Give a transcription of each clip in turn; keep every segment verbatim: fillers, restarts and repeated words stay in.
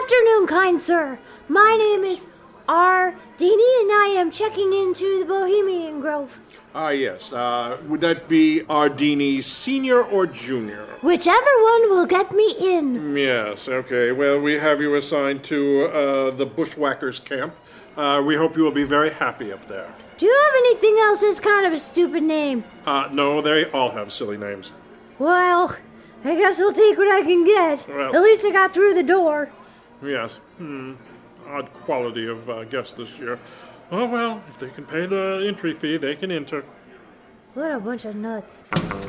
afternoon, kind sir. My name is R. Dini, and I am checking into the Bohemian Grove. Ah, yes. Uh, would that be Ardini Senior or Junior? Whichever one will get me in. Yes, okay. Well, we have you assigned to uh, the Bushwhackers camp. Uh, we hope you will be very happy up there. Do you have anything else that's kind of a stupid name? Uh, no, they all have silly names. Well, I guess I'll take what I can get. Well- At least I got through the door. Yes. Hmm. Odd quality of uh, guests this year. Oh, well, if they can pay the entry fee, they can enter. What a bunch of nuts.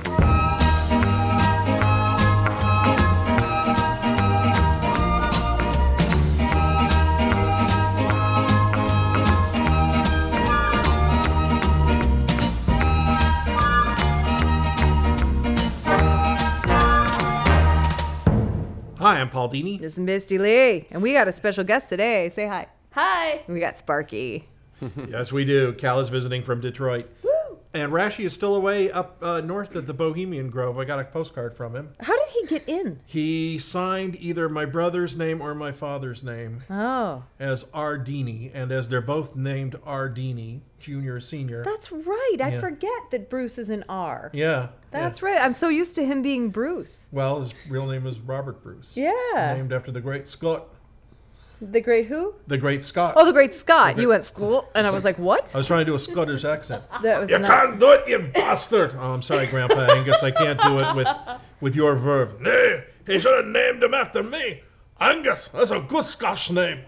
Hi, I'm Paul Dini. This is Misty Lee, and we got a special guest today. Say hi. Hi. We got Sparky. Yes, we do. Cal is visiting from Detroit. Woo. And Rashi is still away up uh, north at the Bohemian Grove. I got a postcard from him. How did he get in? He signed either my brother's name or my father's name Oh. as Ardini. And as they're both named Ardini, junior, senior. That's right. I Yeah. forget that Bruce is an R. Yeah. That's yeah. right. I'm so used to him being Bruce. Well, his real name is Robert Bruce. Yeah. Named after the great Scott. The great who? The great Scott. Oh, the great Scott. Okay. You went school, and I was like, what? I was trying to do a Scottish accent. That was You not. can't do it, you bastard! Oh, I'm sorry, Grandpa Angus. I can't do it with with your verve. Nay, he should have named him after me. Angus, that's a good Scotch name.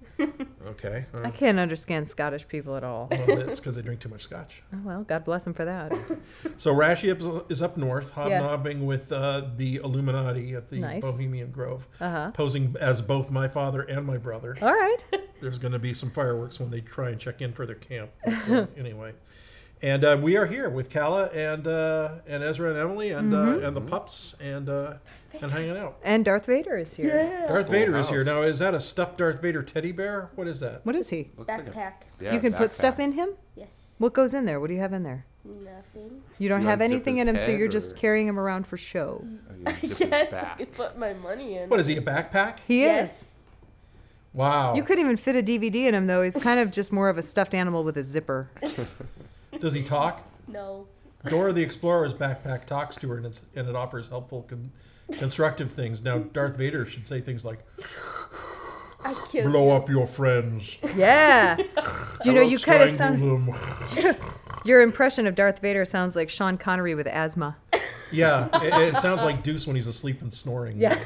Okay. I can't understand Scottish people at all. Well, that's because they drink too much scotch. Oh, well, God bless him for that. So Rashi is up north, hobnobbing with uh, the Illuminati at the Nice. Bohemian Grove, Uh-huh. posing as both my father and my brother. All right. There's going to be some fireworks when they try and check in for their camp. But, uh, anyway, and uh, we are here with Kala and uh, and Ezra and Emily and Mm-hmm. uh, and the pups and uh, and hanging out. And Darth Vader is here. Darth Vader is house. here now. Is that a stuffed Darth Vader teddy bear? What is that? What is he? Looks like a- Backpack. yeah, you can put backpack. stuff in him? Yes. What goes in there? What do you have in there? Nothing. You don't You have unzip anything his in him, so head, you're just or- carrying him around for show. Oh, you unzip his Yes, I back. could put my money in. What is he? A backpack? He is. Yes. Wow. You couldn't even fit a D V D in him, though. He's kind of just more of a stuffed animal with a zipper. Does he talk? No. Dora the Explorer's backpack talks to her, and, it's, and it offers helpful, con- constructive things. Now, Darth Vader should say things like, I killed blow up your friends. Yeah. You know, you kind of strangle sound. them. Your impression of Darth Vader sounds like Sean Connery with asthma. Yeah, it, it sounds like Deuce when he's asleep and snoring. Yeah.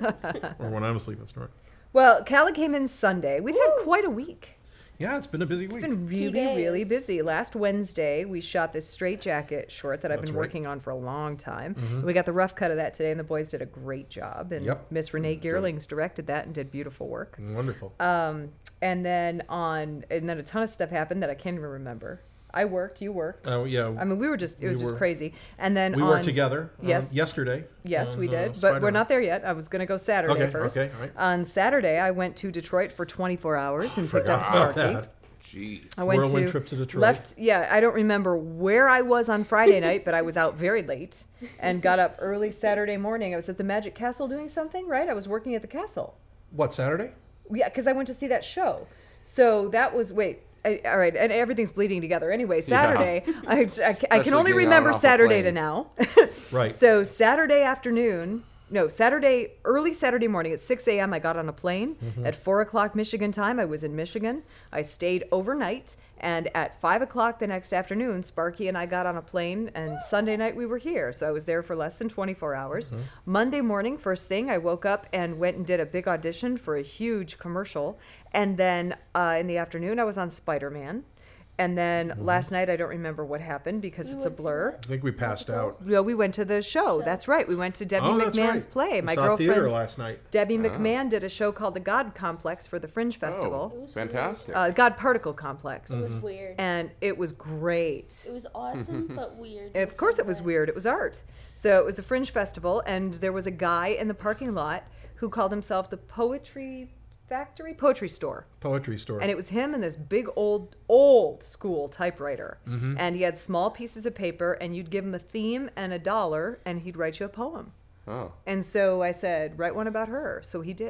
Or when I'm asleep and snoring. Well, Calla came in Sunday. We've had quite a week. Yeah, it's been a busy It's week. been really, days. really busy. Last Wednesday, we shot this straitjacket short that I've That's been right. working on for a long time. We got the rough cut of that today, and the boys did a great job. And Yep. Miss Renee Geerlings directed that and did beautiful work. Wonderful. Um, and then on, and then a ton of stuff happened that I can't even remember. I worked, you worked. Oh, yeah. I mean, we were just, it we was just were- crazy. And then we on, worked together um, Yes. yesterday. Yes, on, we uh, did, but we're Spider-Man. not there yet. I was going to go Saturday Okay, first. okay, all right. On Saturday, I went to Detroit for twenty-four hours and picked up Forgot about Sparky. that. Jeez. I went Whirlwind to trip to Detroit. left. Yeah, I don't remember where I was on Friday night, but I was out very late and got up early Saturday morning. I was at the Magic Castle doing something, right? I was working at the castle. What, Saturday? Yeah, because I went to see that show. So that was wait. I, all right, and everything's bleeding together. Anyway, Saturday, I, I, I can Especially only getting remember on off a Saturday to plane. now. Right. So Saturday afternoon, no, Saturday, early Saturday morning at six a.m., I got on a plane. Mm-hmm. At four o'clock Michigan time, I was in Michigan. I stayed overnight. And at five o'clock the next afternoon, Sparky and I got on a plane, and Sunday night we were here. So I was there for less than twenty-four hours. Mm-hmm. Monday morning, first thing, I woke up and went and did a big audition for a huge commercial. And then uh, in the afternoon, I was on Spider-Man. And then Mm-hmm. last night, I don't remember what happened because it's a blur. I think we passed out. No, we went to the show. That's right. We went to Debbie Oh, that's McMahon's right. play. We My saw girlfriend theater last night. Debbie McMahon did a show called The God Complex for the Fringe Festival. Oh, fantastic. Uh, God Particle Complex. It was Mm-hmm. weird. And it was great. It was awesome, but weird. Of course, it was weird. It was art. So it was a Fringe Festival, and there was a guy in the parking lot who called himself the Poetry Factory, Poetry Store. Poetry store. And it was him and this big old, old school typewriter. Mm-hmm. And he had small pieces of paper, and you'd give him a theme and a dollar, and he'd write you a poem. Oh. And so I said, write one about her. So he did.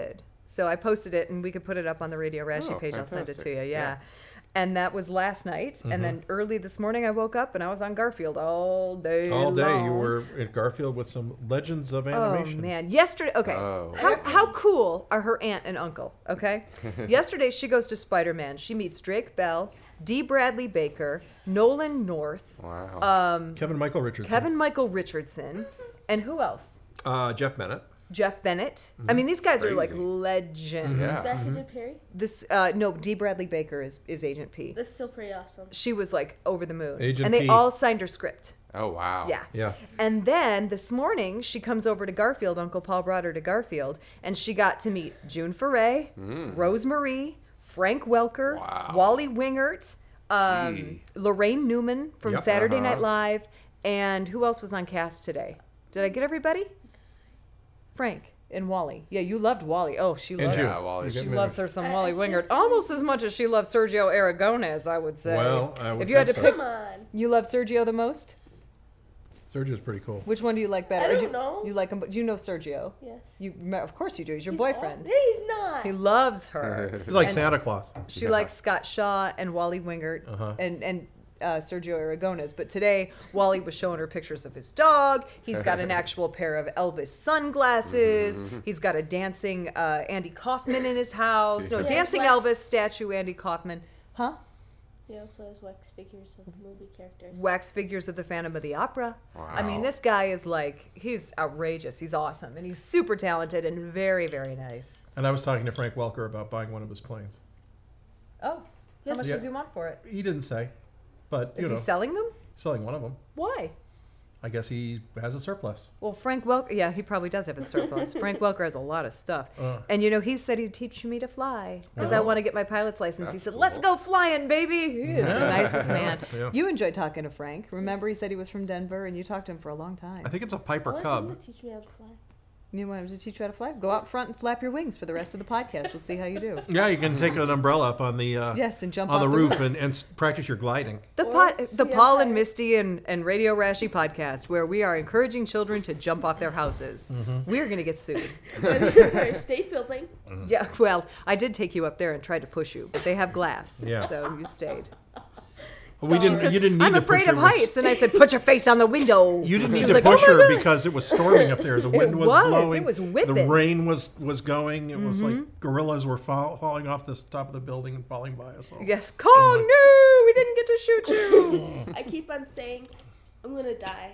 So I posted it, and we could put it up on the Radio Rashi Oh, page. I'll send it to fantastic. you. Yeah. Yeah. And that was last night. Mm-hmm. And then early this morning, I woke up and I was on Garfield all day All day you long. were at Garfield with some legends of Oh animation. man! Yesterday, okay. Oh. How how cool are her aunt and uncle? Okay. Yesterday she goes to Spider Man. She meets Drake Bell, D. Bradley Baker, Nolan North, Wow. um, Kevin Michael Richardson. Kevin Michael Richardson, and who else? Uh, Jeff Bennett. Jeff Bennett. I mean, these guys are like Crazy. legends. Yeah. Is that who did Perry? This uh, no, D. Bradley Baker is is Agent P. That's still pretty awesome. She was like over the moon, Agent and they P. all signed her script. Oh wow. Yeah. Yeah. And then this morning, she comes over to Garfield. Uncle Paul brought her to Garfield, and she got to meet June Foray, Rosemarie, Frank Welker, Wow. Wally Wingert, um, Gee. Lorraine Newman from Yep. Saturday Uh-huh. Night Live, and who else was on cast today? Did I get everybody? Frank and Wally. Yeah, you loved Wally. Oh, she And loves June. Yeah, Wally. You she get me. loves her some Wally Wingert almost as much as she loves Sergio Aragonés, I would say. Well, I would if you had to think so. pick, Come on. you love Sergio the most. Sergio's pretty cool. Which one do you like better? I Or don't do, know. You like him, but you know Sergio. Yes. You, of course you do. He's your He's boyfriend. aw- No, he's not. He loves her. He's like And- Santa Claus. She Yeah. likes Scott Shaw and Wally Wingert Uh-huh. and and uh, Sergio Aragonés. But today, Wally was showing her pictures of his dog. He's got an actual pair of Elvis sunglasses. He's got a dancing uh, Andy Kaufman in his house. No, Yeah, dancing wax. Elvis statue Andy Kaufman. Huh? He also has wax figures of movie characters. Wax figures of the Phantom of the Opera. I mean, Wow. this guy is like, he's outrageous. He's awesome. And he's super talented and very, very nice. And I was talking to Frank Welker about buying one of his planes. Oh, how much Yeah. does he want for it? He didn't say, but you Is know, he selling them? selling one of them. Why? I guess he has a surplus. Well, Frank Welker, yeah, he probably does have a surplus. Frank Welker has a lot of stuff. Uh. And you know, he said he'd teach me to fly because I Oh. want to get my pilot's license. he That's said, cool. let's go flying, baby. He is the nicest man. Yeah. You enjoyed talking to Frank. Remember, he said he was from Denver and you talked to him for a long time. I think it's a I Piper want Cub. him to teach me how to fly. You want him to teach you how to fly? Go out front and flap your wings for the rest of the podcast. We'll see how you do. Yeah, you can take an umbrella up on the uh, Yes, and jump on off the the roof roof. and, and s- practice your gliding. The Or pot, the be a Paul and pirate. Misty and, and Radio Rashi podcast, where we are encouraging children to jump off their houses. Mm-hmm. We're going to get sued. Empire State Building. Yeah, well, I did take you up there and tried to push you, but they have glass, Yeah. so you stayed. We She didn't. says, you didn't need I'm to afraid push of her. It was- heights, and I said, put your face on the window. You didn't She need was to like, push "Oh my her God." because it was storming up there. The wind was, was. It blowing. was The whipping. rain was was going. It was Mm-hmm. like gorillas were fall, falling off the top of the building and falling by us all. Yes, Kong, no, we didn't get to shoot you. I keep on saying, I'm gonna die.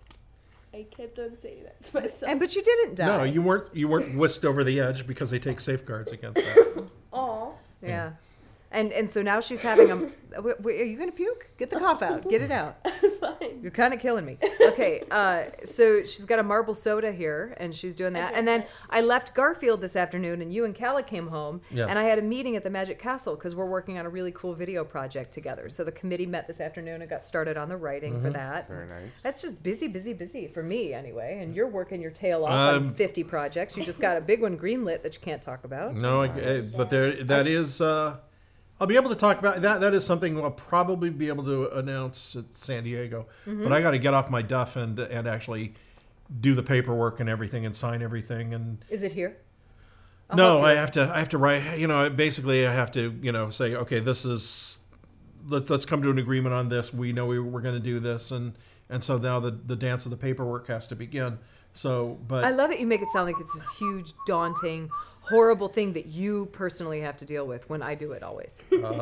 I kept on saying that to myself. and but you didn't die. No, you weren't. You weren't whisked over the edge because they take safeguards against that. Aw. Yeah, and and so now she's having a. w- w- Are you gonna puke? Get the cough out. Get it out. Fine. You're kind of killing me. Okay, uh, so she's got a marble soda here, and she's doing that. Okay, And then okay. I left Garfield this afternoon, and you and Calla came home, Yeah. and I had a meeting at the Magic Castle because we're working on a really cool video project together. So the committee met this afternoon and got started on the writing Mm-hmm. for that. Very nice. That's just busy, busy, busy for me anyway. And you're working your tail off on Um, fifty projects. You just got a big one greenlit that you can't talk about. No, I, I- but there that is. Uh, I'll be able to talk about that. That is something I'll probably be able to announce at San Diego. Mm-hmm. But I got to get off my duff and and actually do the paperwork and everything and sign everything and. Is it here? I'll No, help you. I have to. I have to write. You know, basically, I have to. You know, say, okay, this is. Let, let's come to an agreement on this. We know we, we're going to do this, and and so now the the dance of the paperwork has to begin. So, but I love it. You make it sound like it's this huge, daunting, horrible thing that you personally have to deal with when I do it always.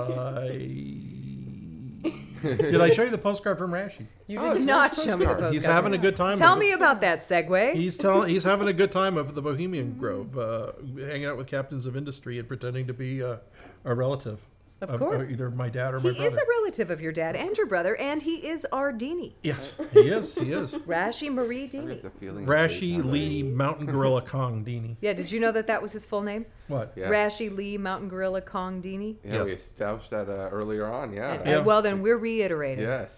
I did I show you the postcard from Rashi? You Oh, did it's not not show me the postcard. postcard. He's having a good time. Tell of me it. about that segue. He's telling. He's having a good time up at the Bohemian Grove, uh, hanging out with captains of industry and pretending to be uh, a relative. Of course. either my dad or my He brother. is a relative of your dad and your brother, and he is our Dini. Yes, he is. He is. Rashi Marie I get Dini. the feeling. Rashi that they- Lee Mountain Gorilla Kong Dini. Yeah, did you know that that was his full name? What? Yes. Rashi Lee Mountain Gorilla Kong Dini? Yeah, we Yes. established that uh, earlier on. Yeah. And- Yeah. and well, then we're reiterating. Yes.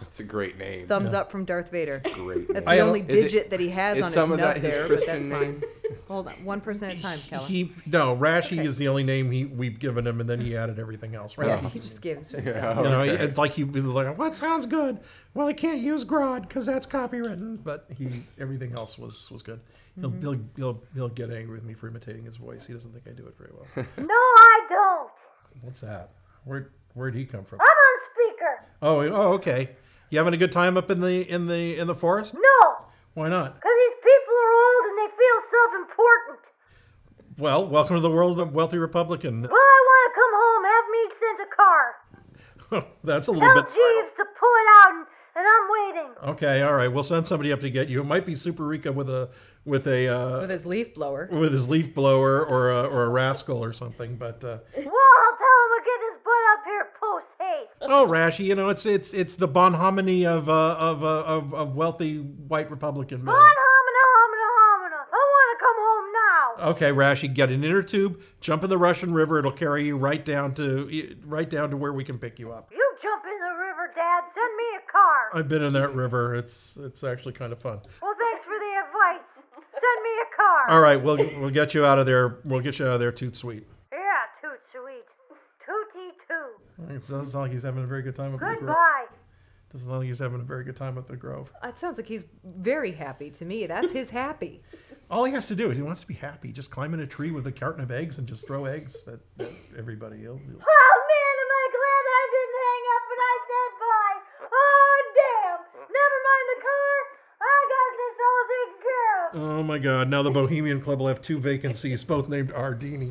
It's a great name. Thumbs up from Darth Vader. Great. That's name. the only Is it- digit that he has is on his some of nub that his there, but that's Christian fine. name? Hold on, one person at a time, Kellen. He no, Rashi is the only name he we've given him, and then he added everything else. Rashi. Yeah, he just gave him to Yeah. himself. You know, Okay. it's like he was like, "What sounds good?" Well, I can't use Grodd because that's copywritten, but he everything else was was good. He'll, Mm-hmm. he'll he'll he'll get angry with me for imitating his voice. He doesn't think I do it very well. No, I don't. What's that? Where where'd he come from? I'm on speaker. Oh, oh, okay. You having a good time up in the in the in the forest? No, Why not? because these people are old and they feel self-important. Well, welcome to the world of wealthy Republican. Well, I want to come home. Have me send a car. That's a little Tell bit. Jeeves to pull it out, and, and I'm waiting. Okay, all right. We'll send somebody up to get you. It might be Super Rica with a with a uh, With his leaf blower. with his leaf blower or a, or a rascal or something. But uh, Well, I'll tell him to get his butt up here post haste. oh, Rashi, you know it's it's it's the bon hominy of uh, of, uh, of of wealthy white Republican men. Bon homina, homina, homina. I want to come home now. Okay, Rashi, get an inner tube, jump in the Russian River. It'll carry you right down to right down to where we can pick you up. You jump in the river, Dad. Send me a car. I've been in that river. It's it's actually kind of fun. Well, thanks for the advice. Send me a car. All right, we'll we'll get you out of there. We'll get you out of there, toot sweet. Yeah, toot sweet. Tooty toot. It doesn't sound like he's having a very good time up at the Grove. Goodbye. Doesn't sound like he's having a very good time at the Grove. It sounds like he's very happy to me. That's his happy. All he has to do is he wants to be happy. Just climb in a tree with a carton of eggs and just throw eggs at, at everybody. He'll, he'll- Oh, man, am I glad I didn't hang up when I said bye. Oh, damn. Never mind the car. I got this all taken care of. Oh my God! Now the Bohemian Club will have two vacancies, both named Ardini.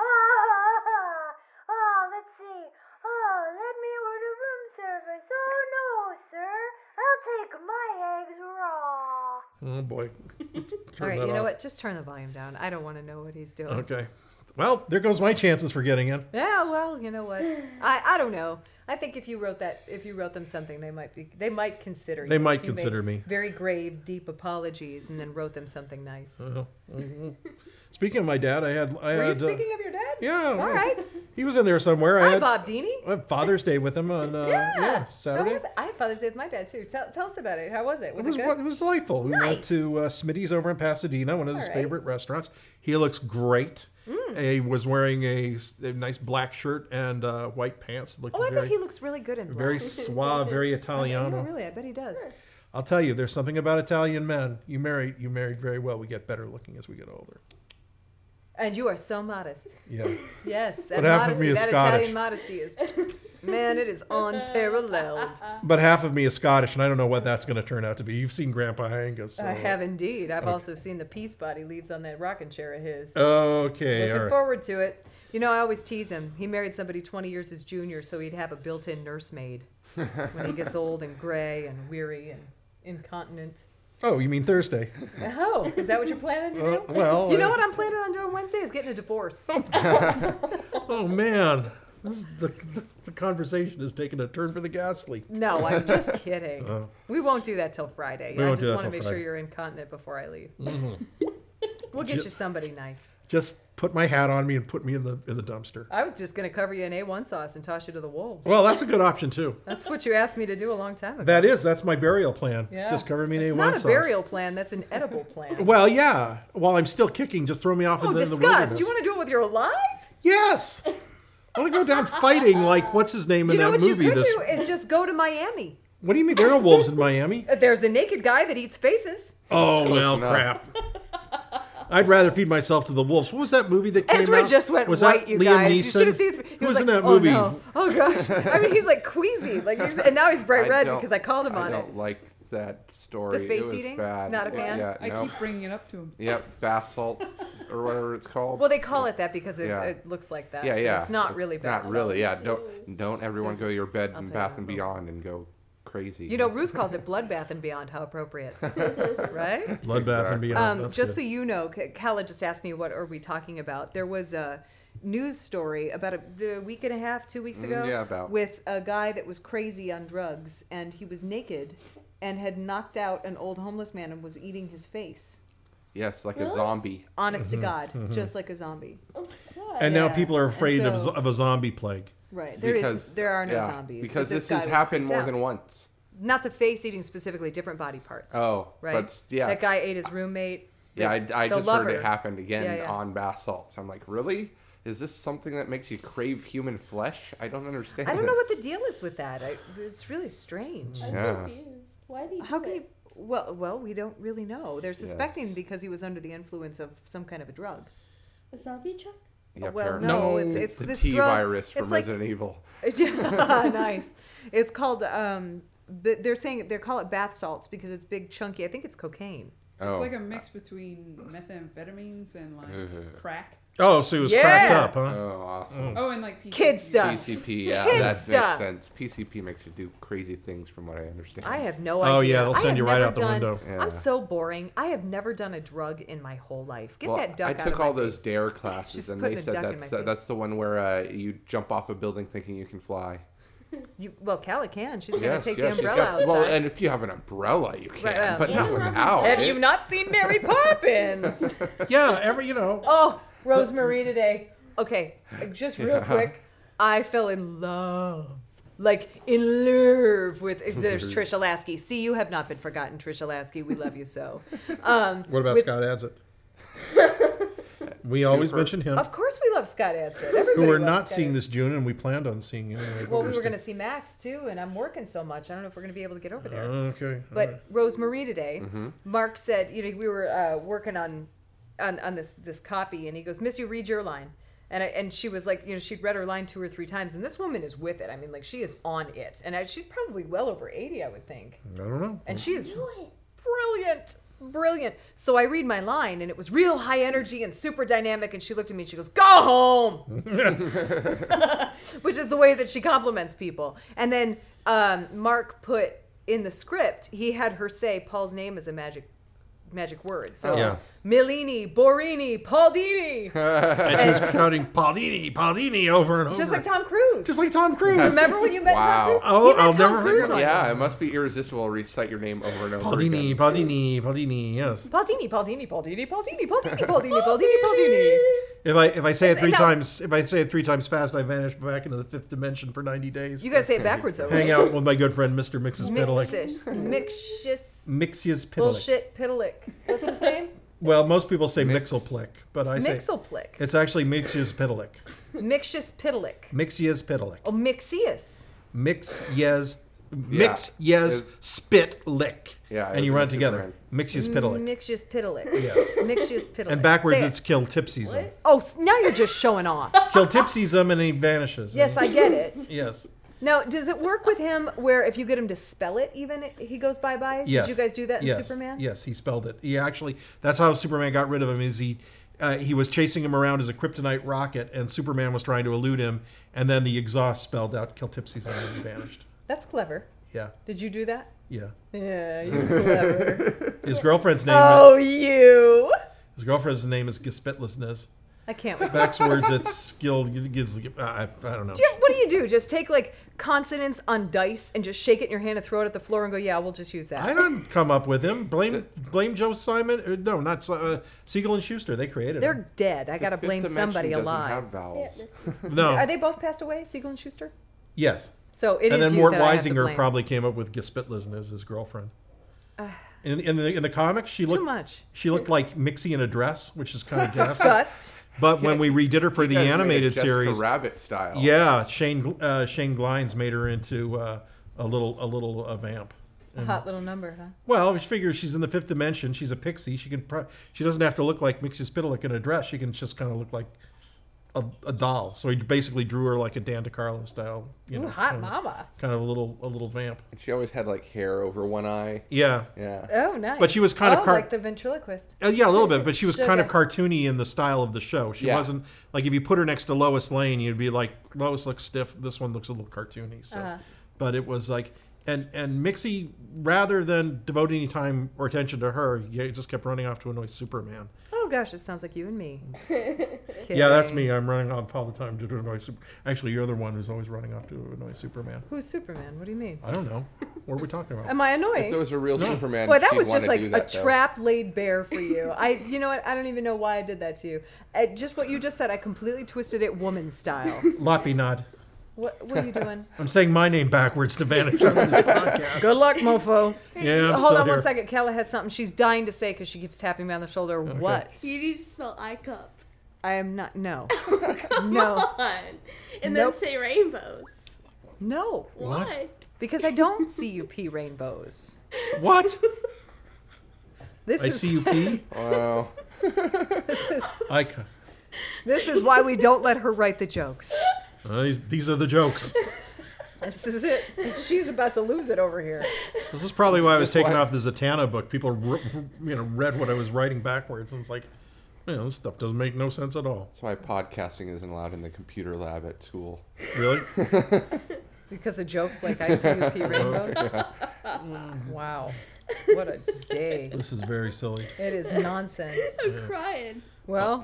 Oh, let's see. Oh, let me order room service. Oh, no, sir. I'll take my eggs raw. Oh boy! Let's turn All right, that you know off. what? Just turn the volume down. I don't want to know what he's doing. Okay. Well, there goes my chances for getting in. Yeah, well, you know what? I, I don't know. I think if you wrote that, if you wrote them something, they might be, they might consider you. They might If you consider made me. Very grave, deep apologies, and then wrote them something nice. Uh, mhm. Speaking of my dad, I had I Were you had speaking of your dad? uh, yeah. All well, right. He was in there somewhere. I Hi, had Bob Dini. I had Father's Day with him on uh, Yeah. yeah, How Saturday. was it? I had Father's Day with my dad too. Tell, tell us about it. How was it? Was It was, it good? it was delightful. We went Nice. to uh, Smitty's over in Pasadena, one of his All right. favorite restaurants. He looks great. Mm. He was wearing a, s- a nice black shirt and uh, white pants. Looking Oh, I very, bet he looks really good in black. very suave, very No, Italiano. really, I bet he does. I'll tell you, there's something about Italian men. You married, you married very well. We get better looking as we get older. And you are so modest. Yeah. Yes, that But half of modesty, me is that Scottish. Italian modesty is, man, it is unparalleled. But half of me is Scottish, and I don't know what that's going to turn out to be. You've seen Grandpa Angus. So. I have indeed. I've also seen the Peace-Body leaves on that rocking chair of his. Okay, Looking all right. forward to it. You know, I always tease him. He married somebody twenty years his junior, so he'd have a built-in nursemaid when he gets old and gray and weary and incontinent. Oh, you mean Thursday? Oh, is that what you're planning to do? Uh, well, you know uh, what I'm planning on doing Wednesday is getting a divorce. Oh man, this is the, the the conversation is taking a turn for the ghastly. No, I'm just kidding. Oh. we won't do that till Friday. We I won't just do that want to till make sure Friday. you're incontinent before I leave. Mhm. We'll get Ju- you somebody nice. Just put my hat on me and put me in the in the dumpster. I was just going to cover you in A one sauce and toss you to the wolves. Well, that's a good option too. That's what you asked me to do a long time ago. That is, that's my burial plan. Yeah. Just cover me in It's A one not a sauce. burial plan. That's an edible plan. Well, yeah. While I'm still kicking, just throw me off Oh, in the, the disgust. wilderness. Do you want to do it with your alive? Yes. I want to go down fighting like what's his name in You know that what movie? you could This. do is just go to Miami. What do you mean? There are no wolves in Miami. Uh, There's a naked guy that eats faces. Oh Close well, enough. crap. I'd rather feed myself to the wolves. What was that movie that came Ezra out? just went was white, that you Liam guys. You Neeson? should have seen his, he Who was like, in that oh, movie? No. Oh gosh. I mean, he's like queasy. Like, he's- and now he's bright I red don't- because I called him I on it. don't like that story. The face it was eating? Bad. Not a fan? Yeah, I no. keep bringing it up to him. Yep, bath salts or whatever it's called. Well, they call it that because it, Yeah. it looks like that. Yeah, but yeah. It's not really bad. Not really. Yeah. Don't don't everyone There's- go to your bed I'll and tell you Bath and in a Beyond and go crazy. You know, Ruth calls it Bloodbath and Beyond. How appropriate, right? Bloodbath and Beyond. Um, That's just so good. you know, K- Kala just asked me what are we talking about. There was a news story about a, a week and a half, two weeks Mm, ago, yeah, about. with a guy that was crazy on drugs, and he was naked and had knocked out an old homeless man and was eating his face. Yes, like a Really? zombie. Honest Mm-hmm. to God, just like a zombie. Oh, God. And now Yeah. people are And afraid so- of, of a zombie plague. right? There is, because there are no yeah, zombies. Because but this, this guy has was happened freaked more out. than once. not the face eating specifically, different body parts. Oh, right. But yeah, that guy ate his roommate. The, yeah, I, I the just lover. heard it happened again Yeah, yeah. on bath salts. I'm like, really? Is this something that makes you crave human flesh? I don't understand. I don't know what this. the deal is with that. I, it's really strange. I'm Yeah. confused. Why do you How do can it? you? Well, well, we don't really know. They're suspecting because he was under the influence of some kind of a drug. A zombie truck? Yeah, well, apparently. no, No, it's It's it's the this T drug. virus from it's like Resident Evil. yeah, nice. It's called um. th- They're saying they call it bath salts because it's big, chunky. I think it's cocaine. Oh, It's like a mix between methamphetamines and like Ugh. crack. Oh, so he was Yeah. cracked up, huh? oh, awesome. Oh, and like P C P. Kid stuff. P C P, yeah, Kid that stuff. makes sense. P C P makes you do crazy things, from what I understand. I have no Oh, idea. yeah, they'll I send have you right never out the done- window. Yeah. I'm so boring. I have never done a drug in my whole life. Get well, that duck I out took of all my those face. dare classes, She's and putting they a said duck in that's my uh, face. that's the one where uh, you jump off a building thinking you can fly. You, well, Calla can. She's going to Yes, take yes, the she's umbrella got- outside. Well, and if you have an umbrella, you can, well, but yeah. not without Have it. you not seen Mary Poppins? Yeah, every you know. Oh, Rosemary today. Okay, just real Yeah. quick. I fell in love. Like, in love with. There's Trisha Lasky. See, you have not been forgotten, Trisha Lasky. We love you so. Um, What about with- Scott Adsit? We always Cooper. mention him. Of course, we love Scott Adsit. Everybody Who we're loves not Scott seeing Adsit. this June, and we planned on seeing anyway. but Well, we were still- going to see Max too, and I'm working so much. I don't know if we're going to be able to get over there. Okay. But all right. Rosemarie today, Mm-hmm. Mark said, you know, we were uh, working on, on on this this copy, and he goes, "Missy, read your line," and I, and she was like, you know, she'd read her line two or three times, and this woman is with it. I mean, like she is on it, and I, she's probably well over eighty, I would think, I don't know. and she is Do it. brilliant. Brilliant. So I read my line, and it was real high energy and super dynamic. And she looked at me and she goes, "Go home," which is the way that she compliments people. And then um, Mark put in the script, he had her say Paul's name is a magic magic word. So Yeah. it's Millini, Borini, Paulini, And she was counting Paulini, Paulini over and over. just like Tom Cruise. Just like Tom Cruise. Remember when you met Wow. Tom Cruise? Oh, You met I'll Tom never Cruise forget once. Yeah, it must be irresistible to recite your name over and over Paulini, again. Paulini, Paulini, yes. Paulini, Paulini, Paulini, Paulini, Paulini, Paulini, Paulini, Paulini. If I if I say it Just- three no. times if I say it three times fast, I vanish back into the fifth dimension for ninety days. You got to say it backwards, though. Hang out with my good friend Mister Mixes Pitalik. Mixish. Mixious. Mixius Pitalik. Bullshit Pitalik. What's his name? Well, most people say Mix. Mixelplick, but I say Mixelplick. it's actually Mixius Pitalik. Mixious Pitalik. Mixius Pitalik. Oh, Mixius. Mix yes, mix yes, It- spit lick. Yeah, it and you was run in together. Mixius Pitalik. Mixious Pitalik. Yes. Mixious Pitalik. And backwards, Say it. it's kill tipsism. Oh, s- now you're just showing off. Kill tipsism, and he vanishes. Yes, And I get it. he- Yes. Now, does it work with him where if you get him to spell it, even he goes bye bye? Yes. Did you guys do that in yes. Superman? Yes, he spelled it. He actually, that's how Superman got rid of him. Is he, uh, he was chasing him around as a kryptonite rocket, and Superman was trying to elude him, and then the exhaust spelled out "kill tipsism" and he vanished. That's clever. Yeah, Did you do that? yeah. Yeah, you're clever. His girlfriend's name. Oh, you. His girlfriend's name is Gispitlessness. I can't wait. Backwards, it's skilled. I, I, I don't know. Do you- what do you do? Just take like consonants on dice and just shake it in your hand and throw it at the floor and go, yeah, we'll just use that. I didn't come up with him. Blame blame Joe Simon. Uh, No, not Si- uh, Siegel and Schuster. They created They're him. dead. I gotta Fifth blame Dimension somebody doesn't alive. have Yeah, vowels. this- No. Are they both passed away, Siegel and Schuster? Yes. So it is and then you Mort that I have to Weisinger blame. probably came up with Gispitless as his girlfriend. in, in the in the comics, she It's looked too much. she looked like Mixie in a dress, which is kind of ghastly. Disgust. But when we redid her for You the guys made a animated Jessica series, Rabbit style. yeah, Shane uh, Shane Glines made her into uh, a little a little uh, vamp. A hot little number, huh? Well, she figures she's in the fifth dimension. She's a pixie. She can pro- she doesn't have to look like Mixie Spitalik in a dress. She can just kind of look like a, a doll. So he basically drew her like a Dan DeCarlo style. You Ooh, know, hot kind of, mama. kind of a little a little vamp. And she always had like hair over one eye. Yeah. Yeah. Oh, nice. But she was kind of oh, car- like the ventriloquist. Uh, yeah, a little bit, but she was kind of Sugar. cartoony in the style of the show. She Yeah. wasn't like if you put her next to Lois Lane, you'd be like, Lois looks stiff. This one looks a little cartoony. So, Uh-huh. but it was like, and and Mixie, rather than devoting any time or attention to her, he just kept running off to annoy Superman. Oh gosh, it sounds like you and me. Yeah, that's Kidding. me. I'm running off all the time to annoy Super. Actually, you're the one who's always running off to annoy Superman. Who's Superman? What do you mean? I don't know. What are we talking about? Am I If annoying? there was a real No. Superman, Boy, that she'd was wanna just like do a that, though. trap laid bare for you. I, you know what? I don't even know why I did that to you. Uh, just what you just said, I completely twisted it woman style. Loppy nod. What, what are you doing? I'm saying my name backwards to vanish out of this podcast. Good luck, mofo. Yeah, I'm Hold still on here. one second. Kayla has something she's dying to say because she keeps tapping me on the shoulder. What? You need to spell I cup. I am not. No. Come No. on. And Nope. then say rainbows. No. What? Why? Because I don't C U P rainbows. What? This I is see you pee. Wow. this is I. ca- this is why we don't let her write the jokes. Uh, these, these are the jokes. This is it. She's about to lose it over here. This is probably why I was That's taking why- off the Zatanna book. People, r- you know, read what I was writing backwards, and it's like, you know, this stuff doesn't make no sense at all. That's why podcasting isn't allowed in the computer lab at school. Really? Because of jokes like I C U P rainbows. Wow. What a day. This is very silly. It is nonsense. I'm crying. Well,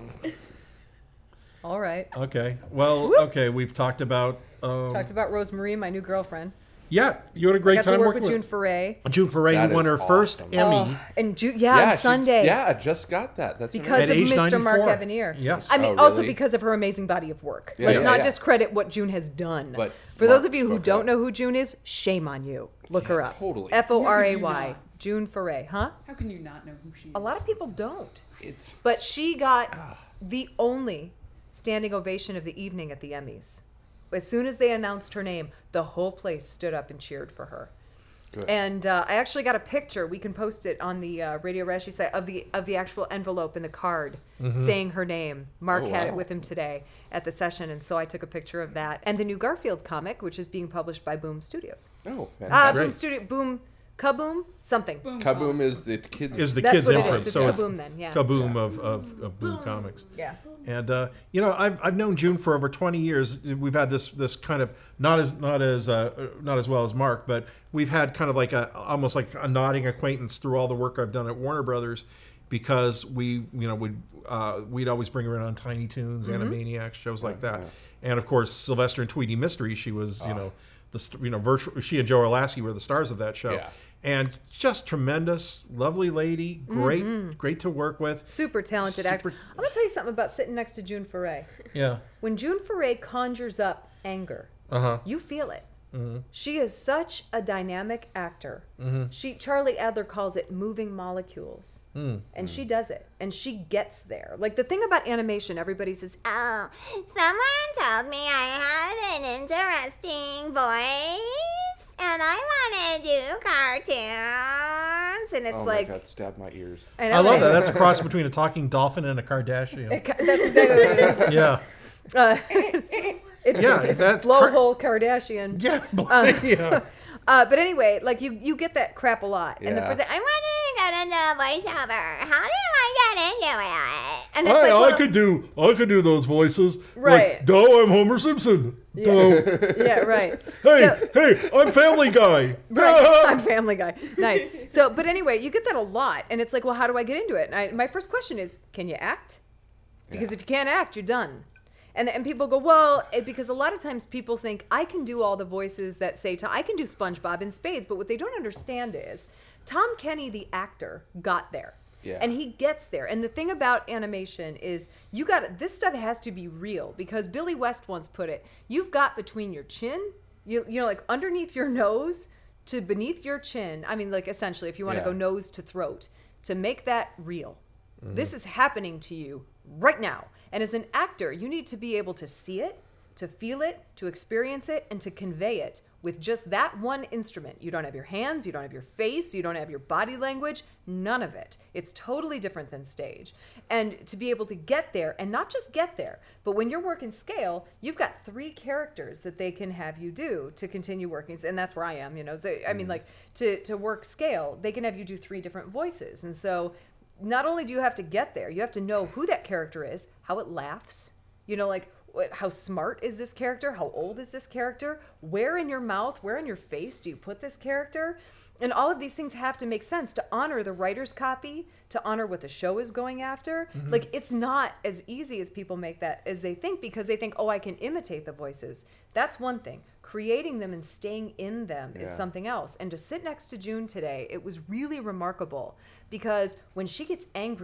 all right. Okay. Well, Whoop. okay. We've talked about. Um, Talked about Rosemarie, my new girlfriend. yeah, you had a great Got to time work working with June with Foray. June Foray. That Who won is her first awesome. Emmy Oh, and Ju- yeah, on she- Sunday. Yeah, I just got that. That's Because at of age Mister Mark ninety-four. Evanier. Yes. I mean, Oh, also really? because of her amazing body of work. Yeah, Let's yeah, not yeah. discredit what June has done. But For those Mark of you who spoke don't up. know who June is, shame on you. Look her Yeah, up. totally. F O R A How Y. can you June Foray. Huh? How can you not know who she is? A lot of people don't. It's But she got the only standing ovation of the evening at the Emmys. As soon as they announced her name, the whole place stood up and cheered for her. good. And uh, I actually got a picture. We can post it on the uh, Radio Rashi site of the of the actual envelope and the card saying her name. Mark Oh, had it wow. with him today at the session, and so I took a picture of that. And the new Garfield comic, which is being published by Boom Studios. oh, Uh, fantastic. Boom Studio, Boom, Kaboom, something. Boom, Kaboom Comics. is the kids. is the That's kids what it imprint, is. It's so it's Kaboom then, yeah. Kaboom of, of, of Boom Comics. Yeah. And uh, you know, I've, I've known June for over twenty years. We've had this this kind of not as not as uh, not as well as Mark, but we've had kind of like a almost like a nodding acquaintance through all the work I've done at Warner Brothers, because we you know we'd uh, we'd always bring her in on Tiny Toons, Animaniacs, shows like that, and of course Sylvester and Tweety Mystery. She was you know the st- you know virtual. She and Joe Erlaski were the stars of that show. Yeah. And just tremendous, lovely lady, great, great to work with. Super talented actor. Super- I'm going to tell you something about sitting next to June Foray. Yeah. When June Foray conjures up anger, Uh huh. you feel it. She is such a dynamic actor. She Charlie Adler calls it moving molecules, and she does it, and she gets there. Like the thing about animation, everybody says, Oh, someone told me I had an interesting voice and I want to do cartoons. and it's oh like, my God, stab my ears. I, know, I love right? that. That's a cross between a talking dolphin and a Kardashian. That's exactly what it is. Yeah. Uh, it's, Yeah, it's that's Kar- blowhole Kardashian. Yeah. yeah. Uh, but anyway, like you, you get that crap a lot. And the Yeah. first thing, I want to get into voiceover. How do I get into it? And it's I, like, I well, could do I could do those voices. Right. Like, Doe, I'm Homer Simpson. Doe. yeah, right. Hey, So- hey, I'm Family Guy. Right. I'm Family Guy. Nice. So, but anyway, you get that a lot, and it's like, well, how do I get into it? And I, my first question is, can you act? Because Yeah. if you can't act, you're done. And and people go, well, it, because a lot of times people think I can do all the voices that say, to, I can do SpongeBob in spades, but what they don't understand is Tom Kenny, the actor, got there. Yeah. And he gets there. And the thing about animation is you got this stuff has to be real, because Billy West once put it, you've got between your chin, you you know, like underneath your nose to beneath your chin. I mean, like essentially, if you want to Yeah. go nose to throat, to make that real. This is happening to you right now. And as an actor, you need to be able to see it, to feel it, to experience it, and to convey it with just that one instrument. You don't have your hands, you don't have your face, you don't have your body language, none of it. It's totally different than stage. And to be able to get there, and not just get there, but when you're working scale, you've got three characters that they can have you do to continue working. And that's where I am, you know. So, I mean, like, to, to work scale, they can have you do three different voices. And so not only do you have to get there, you have to know who that character is, how it laughs, you know, like what, how smart is this character? How old is this character? Where in your mouth, where in your face do you put this character? And all of these things have to make sense to honor the writer's copy, to honor what the show is going after. Like, it's not as easy as people make that, as they think, because they think, oh, I can imitate the voices. That's one thing. Creating them and staying in them is Yeah. something else. And to sit next to June today, it was really remarkable, because when she gets angry,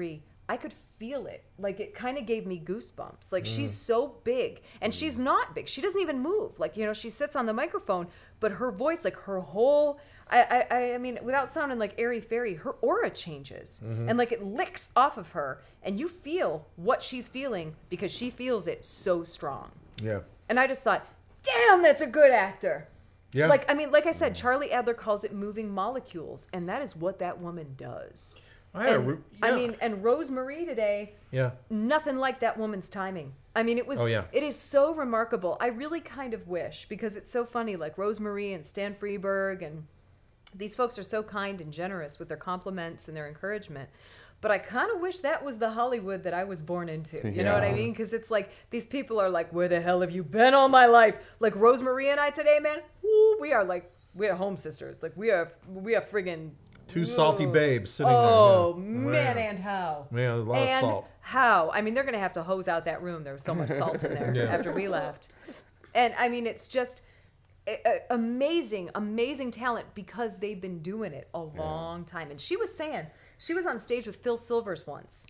I could feel it. Like, it kind of gave me goosebumps. Like, she's so big. And she's not big. She doesn't even move. Like, you know, she sits on the microphone, but her voice, like, her whole... I, I, I mean, without sounding like airy-fairy, her aura changes. And, like, it licks off of her. And you feel what she's feeling because she feels it so strong. Yeah. And I just thought, damn, that's a good actor. Yeah. Like, I mean, like I said, Charlie Adler calls it moving molecules. And that is what that woman does. I, had a And, re- I yeah. mean, and Rosemarie today, Yeah. nothing like that woman's timing. I mean, it was, Oh, yeah. it is so remarkable. I really kind of wish, because it's so funny, like Rosemarie and Stan Freberg, and these folks are so kind and generous with their compliments and their encouragement. But I kind of wish that was the Hollywood that I was born into. You know what I Yeah. mean? Because it's like, these people are like, where the hell have you been all my life? Like Rosemarie and I today, man, woo, we are like, we are home sisters. Like, we are, we are friggin' Two salty Whoa. babes sitting Oh, there. Yeah. man, Yeah. and how. Man, a lot of and salt. how. I mean, they're going to have to hose out that room. There was so much salt in there Yeah. after we left. And, I mean, it's just a, a, amazing, amazing talent because they've been doing it a long time. And she was saying, she was on stage with Phil Silvers once.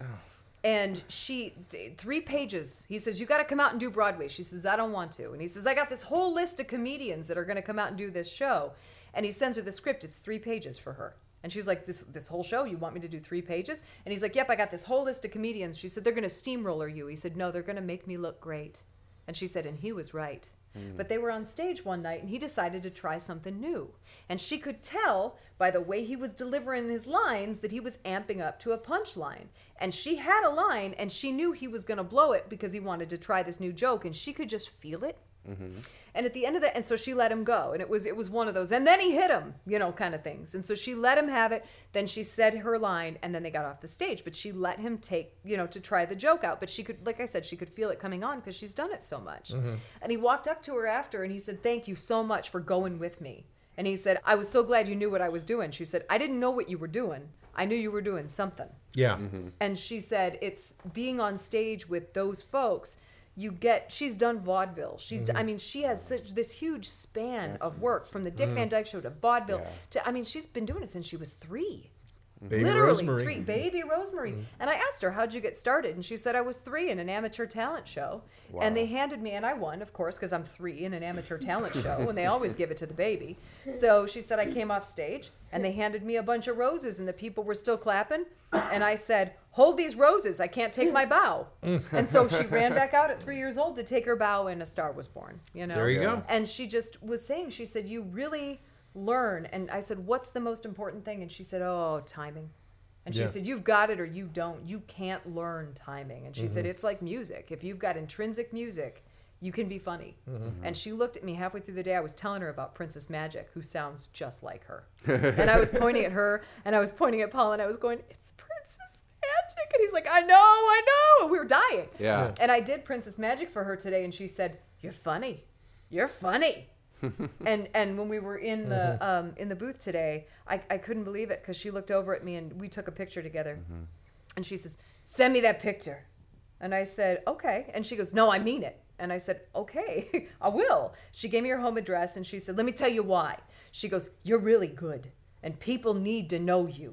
And she, d- three pages, he says, you got to come out and do Broadway. She says, I don't want to. And he says, I got this whole list of comedians that are going to come out and do this show. And he sends her the script. It's three pages for her. And she's like, this this whole show, you want me to do three pages? And he's like, yep, I got this whole list of comedians. She said, they're going to steamroller you. He said, no, they're going to make me look great. And she said, and he was right. But they were on stage one night, and he decided to try something new. And she could tell by the way he was delivering his lines that he was amping up to a punchline. And she had a line, and she knew he was going to blow it because he wanted to try this new joke, and she could just feel it. And at the end of that, and so she let him go, and it was it was one of those, and then he hit him, you know, kind of things. And so she let him have it. Then she said her line, and then they got off the stage. But she let him take, you know, to try the joke out. But she could, like I said, she could feel it coming on because she's done it so much. And he walked up to her after, and he said, "Thank you so much for going with me." And he said, "I was so glad you knew what I was doing." She said, "I didn't know what you were doing. I knew you were doing something." Yeah. And she said, "It's being on stage with those folks." You get, she's done vaudeville. She's, I mean, she has such this huge span of work from the Dick Van Dyke Show to vaudeville. Yeah. To, I mean, she's been doing it since she was three. Baby Literally Rosemary. three. Baby Rosemary. And I asked her, how'd you get started? And she said, I was three in an amateur talent show. And they handed me, and I won, of course, because I'm three in an amateur talent show, and they always give it to the baby. So she said, I came off stage, and they handed me a bunch of roses, and the people were still clapping. And I said, hold these roses. I can't take my bow. And so she ran back out at three years old to take her bow, and a star was born. You know? There you go. And she just was saying, she said, you really learn. And I said, what's the most important thing? And she said, oh, timing. And she Yeah. said, you've got it or you don't. You can't learn timing. And she said, it's like music. If you've got intrinsic music, you can be funny. And she looked at me halfway through the day. I was telling her about Princess Magic, who sounds just like her. And I was pointing at her, and I was pointing at Paul, and I was going, it's Princess Magic. And he's like, I know, I know. And we were dying. Yeah. And I did Princess Magic for her today, and she said, you're funny. You're funny. and and when we were in the um, in the booth today, I, I couldn't believe it because she looked over at me and we took a picture together. And she says, send me that picture. And I said, okay. And she goes, no, I mean it. And I said, okay, I will. She gave me her home address, and she said, let me tell you why. She goes, you're really good, and people need to know you.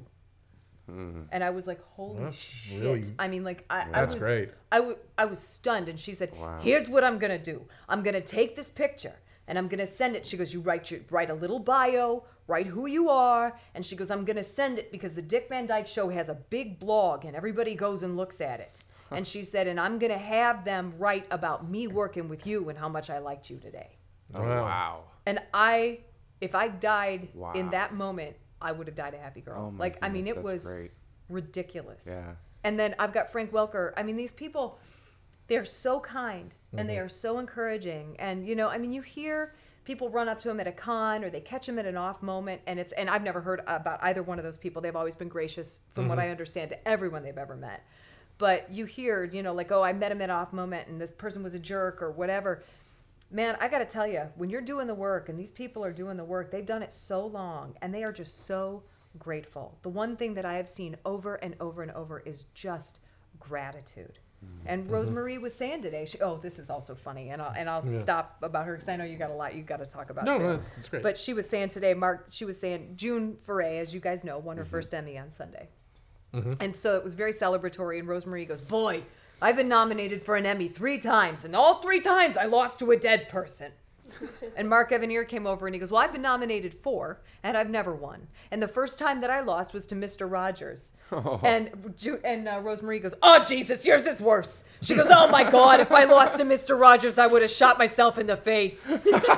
And I was like, holy That's shit. really- I mean, like, I, I That's was, great. I, w- I was stunned. And she said, Wow. here's what I'm going to do. I'm going to take this picture, and I'm going to send it. She goes, you write your, write a little bio, write who you are. And she goes, I'm going to send it because the Dick Van Dyke Show has a big blog, and everybody goes and looks at it. And she said, and I'm going to have them write about me working with you and how much I liked you today. Oh, Wow. wow. And I, if I died Wow. in that moment, I would have died a happy girl. Oh my like, I mean, it goodness, was that's great. ridiculous. Yeah. And then I've got Frank Welker. I mean, these people, they're so kind and Mm-hmm. they are so encouraging. And, you know, I mean, you hear people run up to him at a con or they catch him at an off moment. And it's, and I've never heard about either one of those people. They've always been gracious, from Mm-hmm. what I understand, to everyone they've ever met. But you hear, you know, like, oh, I met him at an off moment and this person was a jerk or whatever. Man, I got to tell you, when you're doing the work and these people are doing the work, they've done it so long and they are just so grateful. The one thing that I have seen over and over and over is just gratitude. And Rosemarie was saying today, she, oh, this is also funny, and I'll, and I'll Yeah. stop about her because I know you got a lot you got to talk about. No, too. no, that's great. But she was saying today, Mark, she was saying June Foray, as you guys know, won her first Emmy on Sunday. And so it was very celebratory. And Rosemarie goes, boy, I've been nominated for an Emmy three times, and all three times I lost to a dead person. And Mark Evanier came over and he goes, well, I've been nominated four, and I've never won. And the first time that I lost was to Mister Rogers. Oh. And Ju- and uh, Rosemarie goes, oh, Jesus, yours is worse. She goes, oh, my God, if I lost to Mister Rogers, I would have shot myself in the face.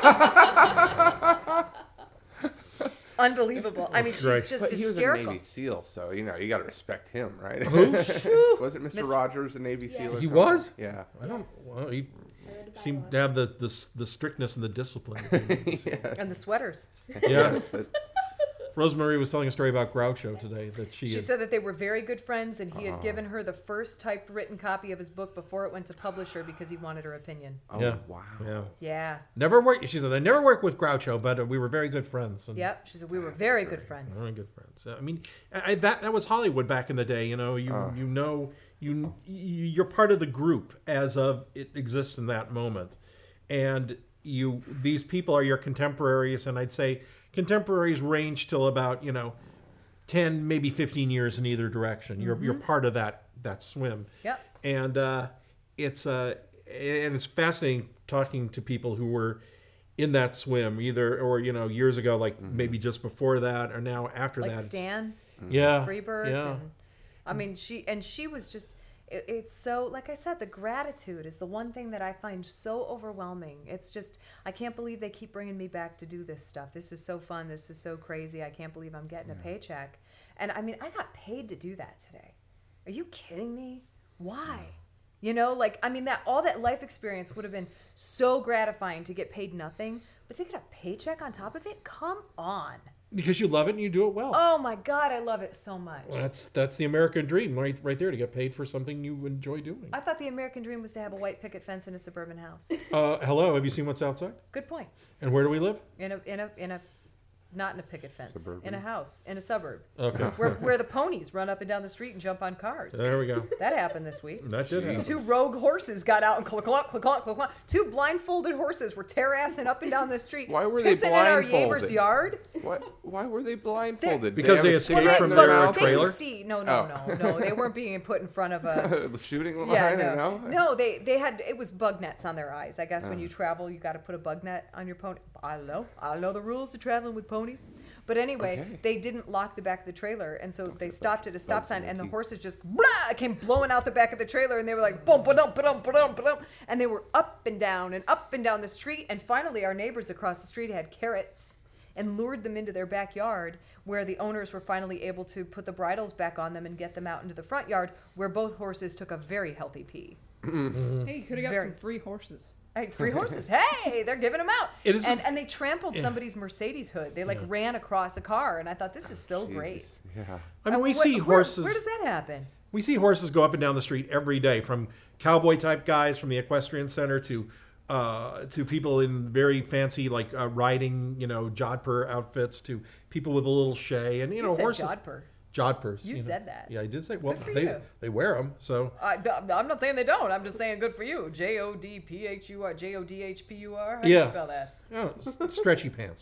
Unbelievable. I mean, she's great. just But he was a hysterical. Navy SEAL, so, you know, you got to respect him, right? Who? Wasn't Mister Miss- Rogers a Navy SEAL? or He something? was? Yeah. I don't. Well, he I read about seemed one. to have the the, the strictness and the discipline. And the sweaters. Yeah. Yes, that- Rosemary was telling a story about Groucho today that she. She had, said that they were very good friends, and he had given her the first typewritten copy of his book before it went to publisher because he wanted her opinion. oh, yeah. wow. Yeah. Yeah. Never worked. She said I never worked with Groucho, but uh, we were very good friends. And Yep. She said we were very good friends. Very good friends. I mean, I, that that was Hollywood back in the day. You know, you Uh. you know you you're part of the group as of it exists in that moment, and you these people are your contemporaries, and I'd say contemporaries range till about you know ten, maybe fifteen years in either direction. You're you're part of that that swim. Yep. And uh, it's uh, and it's fascinating talking to people who were in that swim, either or you know years ago, like maybe just before that, or now after Like that. Stan yeah, Freeberg. yeah. And, I mean, she and she was just. It, it's so, like I said, the gratitude is the one thing that I find so overwhelming. It's just, I can't believe they keep bringing me back to do this stuff. This is so fun. This is so crazy. I can't believe I'm getting a paycheck. And I mean, I got paid to do that today. Are you kidding me? Why? You know, like, I mean, that all that life experience would have been so gratifying to get paid nothing, but to get a paycheck on top of it? Come on. Because you love it and you do it well. Oh my God, I love it so much. Well, that's that's the American dream, right? Right there, to get paid for something you enjoy doing. I thought the American dream was to have a white picket fence in a suburban house. Uh, hello, have you seen what's outside? Good point. And where do we live? In a in a in a not in a picket fence. Suburban. In a house. In a suburb. Okay, Where where the ponies run up and down the street and jump on cars. there we go. That happened this week. That did happen. Two rogue horses got out and click clunk click clunk click clunk. Two blindfolded horses were terrassing up and down the street. Why were they pissing in our neighbor's blindfolded? yard. What? Why were they blindfolded? Because they have a escaped cigarette from in their their uh, mouth? They trailer? could see. No, no, Oh. no, no. They weren't being put in front of a. The shooting line? Yeah, or no. no. No, they they had it was bug nets on their eyes. I guess when Oh. you travel, you got to put a bug net on your pony. I don't know. I don't know the rules of traveling with ponies. But anyway, Okay. they didn't lock the back of the trailer, and so they stopped at a stop bugs in sign, their and the teeth. horses just blah, came blowing out the back of the trailer, and they were like bum ba dum ba dum ba dum ba dum, and they were up and down and up and down the street, and finally our neighbors across the street had carrots and lured them into their backyard, where the owners were finally able to put the bridles back on them and get them out into the front yard, where both horses took a very healthy pee. Hey, you could have got Very- some free horses. Hey, free horses. Hey, they're giving them out. It is- and and they trampled Yeah. somebody's Mercedes hood. They like Yeah. ran across a car, and I thought this is so great. Jeez. Yeah. I mean, Uh, we wh- see where- horses. Where does that happen? We see horses go up and down the street every day, from cowboy type guys from the equestrian center to uh, to people in very fancy like uh, riding, you know, jodhpur outfits, to people with a little shay, and you, You know said horses. Jodhpur. Jodhpurs. You know. said that. Yeah, I did say. Well, Good for they you. they wear them, so I, I'm not saying they don't. I'm just saying good for you. J O D P H U R. J O D H P U R. How do Yeah. you spell that? you know, s- stretchy pants.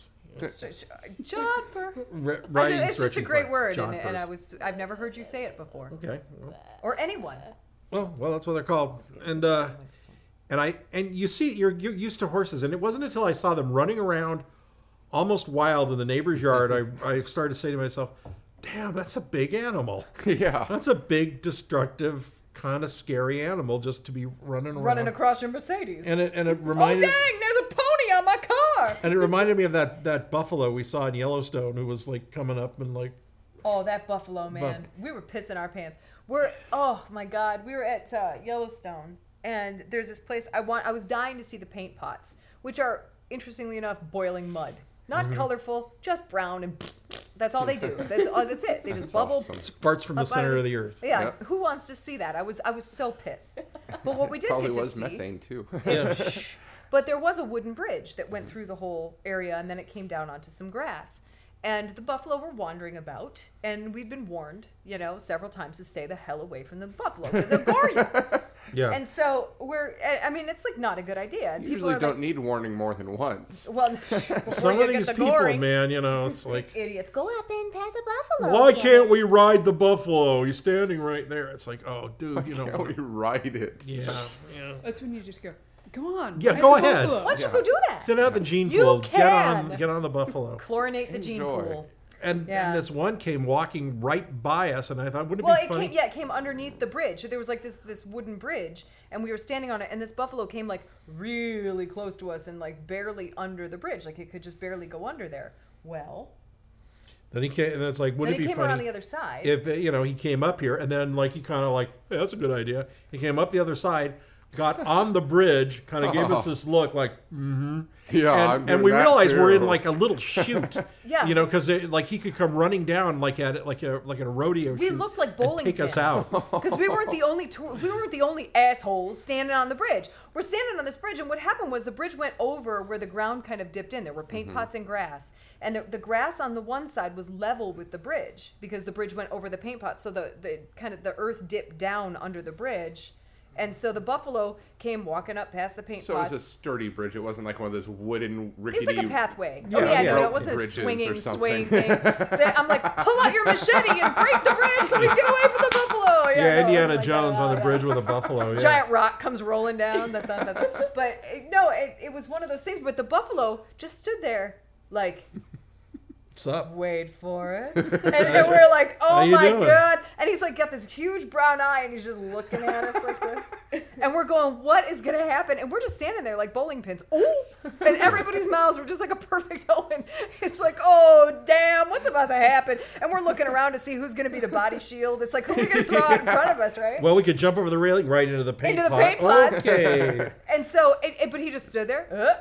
Jodhpur. R- I riding just- It's just a stretchy great pants. word, and, and Jodhpurs. I was I've never heard you say it before, Okay. Well, or anyone. well, well, that's what they're called, and uh, and I and you see, you're you're used to horses, and it wasn't until I saw them running around, almost wild in the neighbor's yard, I I started to say to myself, "Damn, that's a big animal. Yeah. That's a big, destructive, kind of scary animal just to be running around." Running across your Mercedes. And it and it oh reminded dang! There's a pony on my car. and it reminded me of that that buffalo we saw in Yellowstone who was like coming up and like. Oh, that buffalo, man. We were pissing our pants. We're, oh my God. We were at uh, Yellowstone, and there's this place, I want. I was dying to see the paint pots, which are, interestingly enough, boiling mud. Not Mm-hmm. colorful, just brown, and that's all they do. That's, all, that's it. They just bubble. awesome. Sparks from the up out center of the earth. Yeah, Yep. who wants to see that? I was I was so pissed. But what we did Probably get to was see, methane too. Yeah. but there was a wooden bridge that went through the whole area, and then it came down onto some grass. And the buffalo were wandering about, and we'd been warned, you know, several times to stay the hell away from the buffalo because they'll gore you. Yeah. And so we're, I mean, it's like not a good idea. And You people usually are don't like, need warning more than once. well, before Some you of get these the people, goring, man, you know, it's like, idiots, go Go up and pet the buffalo. why Janet. can't we ride the buffalo? He's standing right there. It's like, oh, dude, you know. Can't we ride it? Yeah, yeah. That's when you just go, go on. Yeah, ride go the ahead. buffalo." Why don't you Yeah. go do that? Thin out the gene You pool. Get on, can. get on the buffalo. Chlorinate the gene Enjoy. pool. And, Yeah. and this one came walking right by us, and I thought, wouldn't it Well, be it funny? came, yeah, it came underneath the bridge. There was like this this wooden bridge, and we were standing on it, and this buffalo came like really close to us and like barely under the bridge, like it could just barely go under there. Well, Then he came, and it's like, then wouldn't he it be came around funny the other side. if uh, you know he came up here, and then like he kind of like, hey, that's a good idea. He came up the other side, got on the bridge, kind of gave us this look like, mm-hmm. Yeah, I'm and, doing and we that realized we're in too. like a little chute. Yeah. You know, because like he could come running down like at like a like at a rodeo. We chute looked like and bowling take us pins. out. Because we weren't the only tour- we weren't the only assholes standing on the bridge. We're standing on this bridge, and what happened was the bridge went over where the ground kind of dipped in. There were paint pots and grass, and the, the grass on the one side was level with the bridge because the bridge went over the paint pots. So the the kind of the earth dipped down under the bridge, and so the buffalo came walking up past the paint So it pots. was a sturdy bridge. It wasn't like one of those wooden rickety. It's like a pathway. Yeah, oh yeah, yeah. no, it wasn't a bridges or swinging, something. swing thing. So I'm like, pull out your machete and break the bridge so we can get away from the buffalo. Yeah, no, it wasn't Indiana like Jones that at on the all, bridge yeah. with a buffalo. Yeah. Giant rock comes rolling down. Da, da, da, da. But uh, no, it, it was one of those things. But the buffalo just stood there, like, What's up? wait for it. And, and we're like, How oh you my doing? god. And he's like got this huge brown eye, and he's just looking at us like this. And we're going, what is gonna happen? And we're just standing there like bowling pins. Oh, and everybody's mouths were just like a perfect open. It's like, oh damn, what's about to happen? And we're looking around to see who's gonna be the body shield. It's like, who are we gonna throw out in front of us, right? Well, we could jump over the railing right into the paint Into the pot. paint pots. Okay. And so, it, it, but he just stood there. Uh,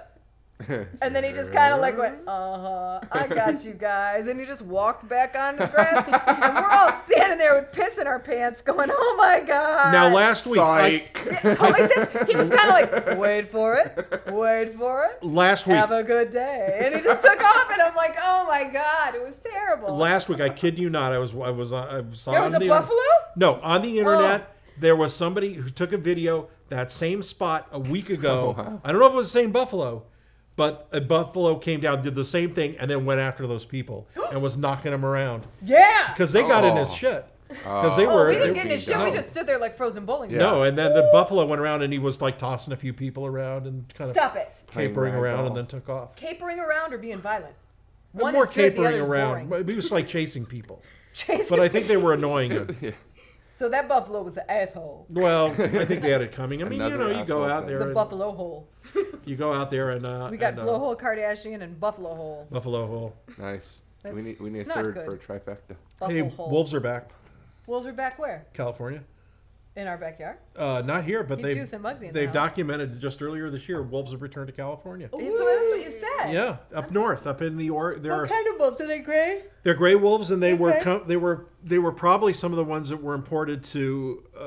and then he just kind of like went, uh-huh, I got you guys. And he just walked back onto the grass. And we're all standing there with piss in our pants going, oh my God. Now, last week, I, Psych. Yeah, totally like this. He was kind of like, wait for it. Wait for it. last week, Have a good day. And he just took off. And I'm like, oh my God. It was terrible. last week, I kid you not, I was I was on- I saw There on was a the inter- buffalo? No, on the internet, Oh. there was somebody who took a video that same spot a week ago. Oh, wow. I don't know if it was the same buffalo, but a buffalo came down, did the same thing, and then went after those people and was knocking them around Yeah. because they got in his Oh. shit. Because they Oh, Oh, were. we didn't it- get in his shit. We just stood there like frozen bowling. Yeah. No, and then the buffalo went around and he was like tossing a few people around and kind Stop it. of capering Playing around ragdoll. and then took off. Capering around or being violent? One More is good, the capering other's around. boring. But he was like chasing people. Chasing But I think they were annoying him. Yeah. So that buffalo was an asshole. Well, I think they had it coming. I mean, you Another know, you go asshole out thing. there. It's a and- buffalo hole. You go out there and uh, We got and, uh, blowhole Kardashian and buffalo hole. Buffalo hole. Nice. That's- we need we need a it's not third good. for a trifecta. Buffalo Hey, hole. wolves are back. Wolves are back where? California. In our backyard. Uh, not here, but You they've do some Muggsy in the they've house. documented just earlier this year. Wolves have returned to California. That's what, that's what you said. Yeah, up north, up in the or they're What kind of wolves are they, gray? they're gray wolves, and they were Okay. com- they were they were probably some of the ones that were imported to uh,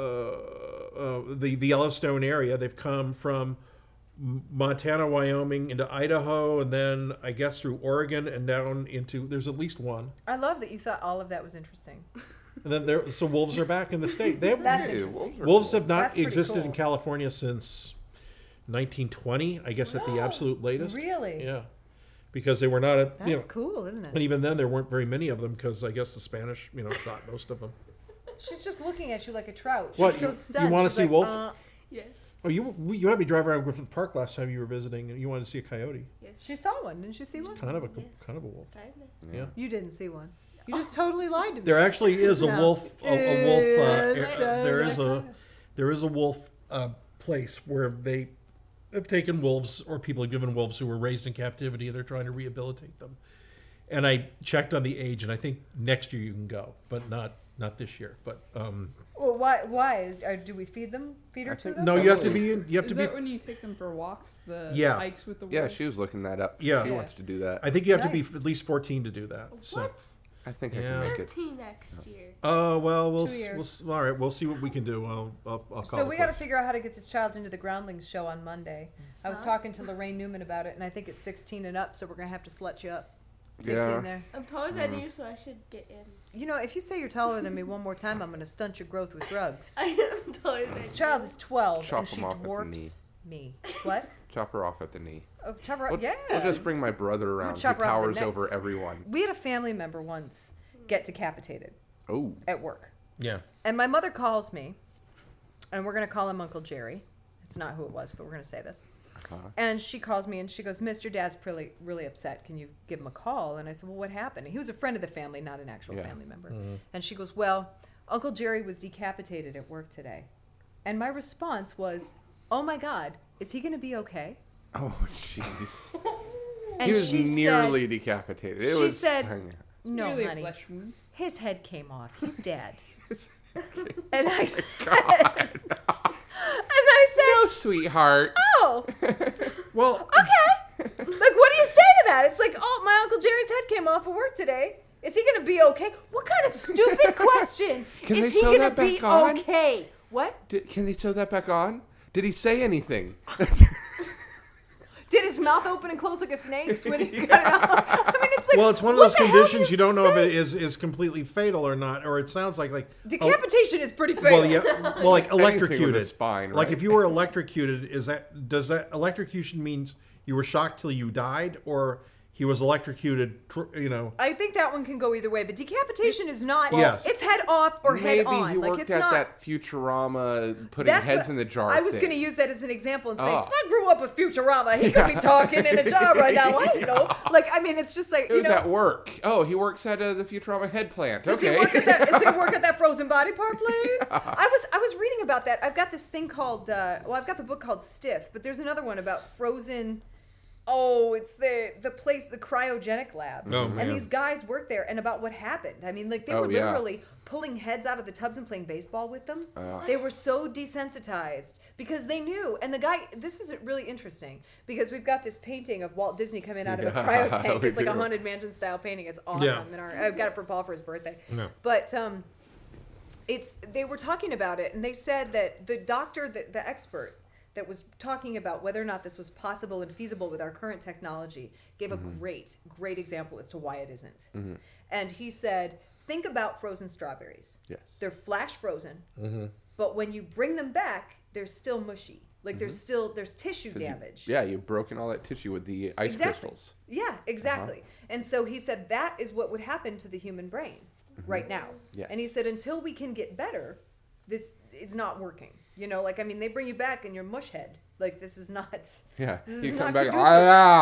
uh, the the Yellowstone area. They've come from M- Montana, Wyoming, into Idaho, and then I guess through Oregon and down into. There's at least one, I love that you thought all of that was interesting. and then there. So wolves are back in the state. They have, That's Hey, interesting. wolves are wolves cool. have not That's pretty existed in cool. California since nineteen twenty, I guess, at the absolute latest. Really? Yeah, because they were not. A, That's you know, cool, isn't and it? even then, there weren't very many of them because I guess the Spanish, you know, shot most of them. She's just looking at you like a trout. She's What, so you- you stunned. wanna She's see like, wolf? uh, Yes. Oh, you we- you had me drive around Griffith Park last time you were visiting, and you wanted to see a coyote. Yes. she saw one. Didn't she see one? Kind of a Yes. kind of a wolf. Kinda. Yeah. You didn't see one. You just totally lied to me. There actually is a No. wolf. A, a wolf. Uh, Yes, uh, there is a uh, there is a wolf uh, place where they have taken wolves, or people have given wolves who were raised in captivity, and they're trying to rehabilitate them. And I checked on the age, and I think next year you can go, but not not this year. But um, Well, why? Why? Or do we feed them? Feed her I to think- them? no, you have to be in. You have Is to be. that when you take them for walks? The Yeah. hikes with the wolves? Yeah, she was looking that up. Yeah. She Yeah. wants to do that. I think you have to Nice. be at least fourteen to do that. So. What? I think I Yeah. can make it. thirteen next year. Oh well, we'll, Two s- years. we'll s- all right. We'll see what we can do. I'll, I'll, I'll call. So the we got to place. figure out how to get this child into the Groundlings show on Monday. I was Huh? talking to Lorraine Newman about it, and I think it's sixteen and up, so we're gonna have to slut you up. Take you Yeah. in there. I'm taller than you, so I should get in. You know, if you say you're taller than me one more time, I'm going to stunt your growth with drugs. I am taller than This you. child is twelve, Chop and she him off at the dwarfs me. What? Chop her off at the knee. Oh, chop her We'll, yeah. we'll just bring my brother around. He chop her off the towers neck. over everyone. We had a family member once get decapitated Oh. at work. Yeah. And my mother calls me, and we're going to call him Uncle Jerry. It's not who it was, but we're going to say this. Uh-huh. And she calls me, and she goes, Mister Dad's really, really upset. Can you give him a call? And I said, well, what happened? And he was a friend of the family, not an actual Yeah. family member. And she goes, well, Uncle Jerry was decapitated at work today. And my response was, oh, my God, is he going to be okay? Oh, jeez. And He was she nearly said, decapitated. It she was. said- hang on. no, Really a honey, flesh wound. his head came off. He's dead. And I said, God. and I said, No, sweetheart. oh, Well, okay. Like, what do you say to that? It's like, oh, my Uncle Jerry's head came off at work today. Is he going to be okay? What kind of stupid question? Can Is they he sew gonna that back be on? okay? What? Did, can they sew that back on? Did he say anything? Did his mouth open and close like a snake's when he cut it off? I mean, it's like, well, it's one of what those the hell conditions do you don't know if say? it is is completely fatal or not, or it sounds like like Decapitation is pretty Oh, fatal. well, yeah, well, like Anything with a electrocuted. spine, Like right? if you were electrocuted, is that does that electrocution means you were shocked till you died, or he was electrocuted? tr- You know, I think that one can go either way, but decapitation is not. Yes. It's head off or Maybe head on. he like worked it's at not. that Futurama putting That's heads what- in the jar. I was thing. going to use that as an example and say, Oh. I grew up with Futurama. He could be talking in a jar right now. I don't know. Like, I mean, it's just like, It you was know. at work. Oh, he works at uh, the Futurama head plant. Does okay. he work at that? Does he work at that frozen body part place? I was I was reading about that. I've got this thing called uh, well, I've got the book called Stiff, but there's another one about frozen. Oh, it's the the place, the cryogenic lab, Oh, and man. these guys work there, and about what happened. I mean, like they Oh, were yeah. literally pulling heads out of the tubs and playing baseball with them. Uh. They were so desensitized because they knew. And the guy, this is really interesting because we've got this painting of Walt Disney coming out of a Yeah, cryo tank. we It's like a do. haunted mansion style painting. It's awesome. Yeah. And our, I've got it for Paul for his birthday. Yeah. But um, it's they were talking about it, and they said that the doctor, the, the expert that was talking about whether or not this was possible and feasible with our current technology, gave a great, great example as to why it isn't. And he said, think about frozen strawberries. Yes. They're flash frozen, but when you bring them back, they're still mushy. Like there's still there's tissue 'Cause you- damage. yeah, you've broken all that tissue with the ice Exactly. crystals. Yeah, exactly. And so he said that is what would happen to the human brain right now. Yes. And he said until we can get better, this it's not working. You know, like I mean, they bring you back and you're mush head. Like this is not. Yeah. This is You not come back. conducive.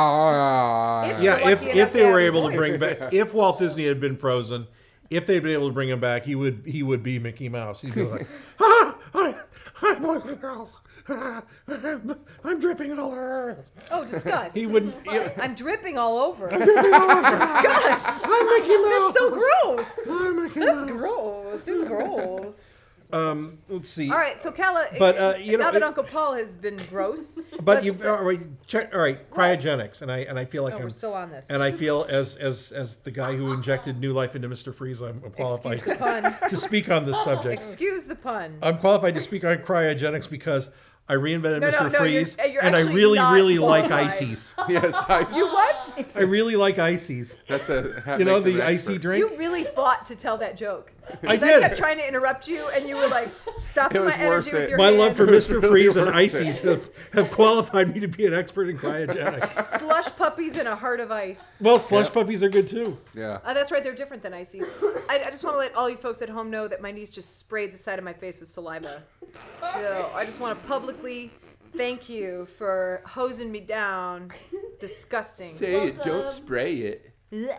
"Ah, If- ah, yeah. You're If lucky enough if to they have were a able to voice. bring back, if Walt Disney had been frozen, if they'd been able to bring him back, he would he would be Mickey Mouse. He'd be like, ah, I, I'm boys and girls. Ah, I'm, I'm dripping all over. Oh, disgust. He wouldn't. You know, I'm dripping all over. dripping all over. Disgust. I'm Mickey Mouse. That's so gross. I'm Mickey That's Mouse. gross. It's gross. Um, let's see. All right, so Kala, But, uh, you now know, that it- Uncle Paul has been gross, But you let's- all right, check, all right, cryogenics, and I and I feel like oh, I'm we're still on this. and I feel as as as the guy who injected new life into Mister Freeze, I'm qualified Excuse the pun. to speak on this subject. Excuse the pun. I'm qualified to speak on cryogenics because I reinvented No, no, Mister no, you're- Freeze, you're and I actually really, not really like qualified. ices. Yes, I, You what? I really like ices. that's a. that You know makes him the an icy expert. drink. You really fought to tell that joke. I 'Cause did. I kept trying to interrupt you, and you were like, stopping It was my energy worth with it. your My hand. love for It was Mister really Freeze and worth ices it. have, have qualified me to be an expert in cryogenics. Slush puppies and a heart of ice. Well, slush Yep. puppies are good too. Yeah. Oh, that's right. They're different than ices. I, I just want to let all you folks at home know that my niece just sprayed the side of my face with saliva. So I just want to publicly thank you for hosing me down. Disgusting. Say it, don't Welcome. spray it. No,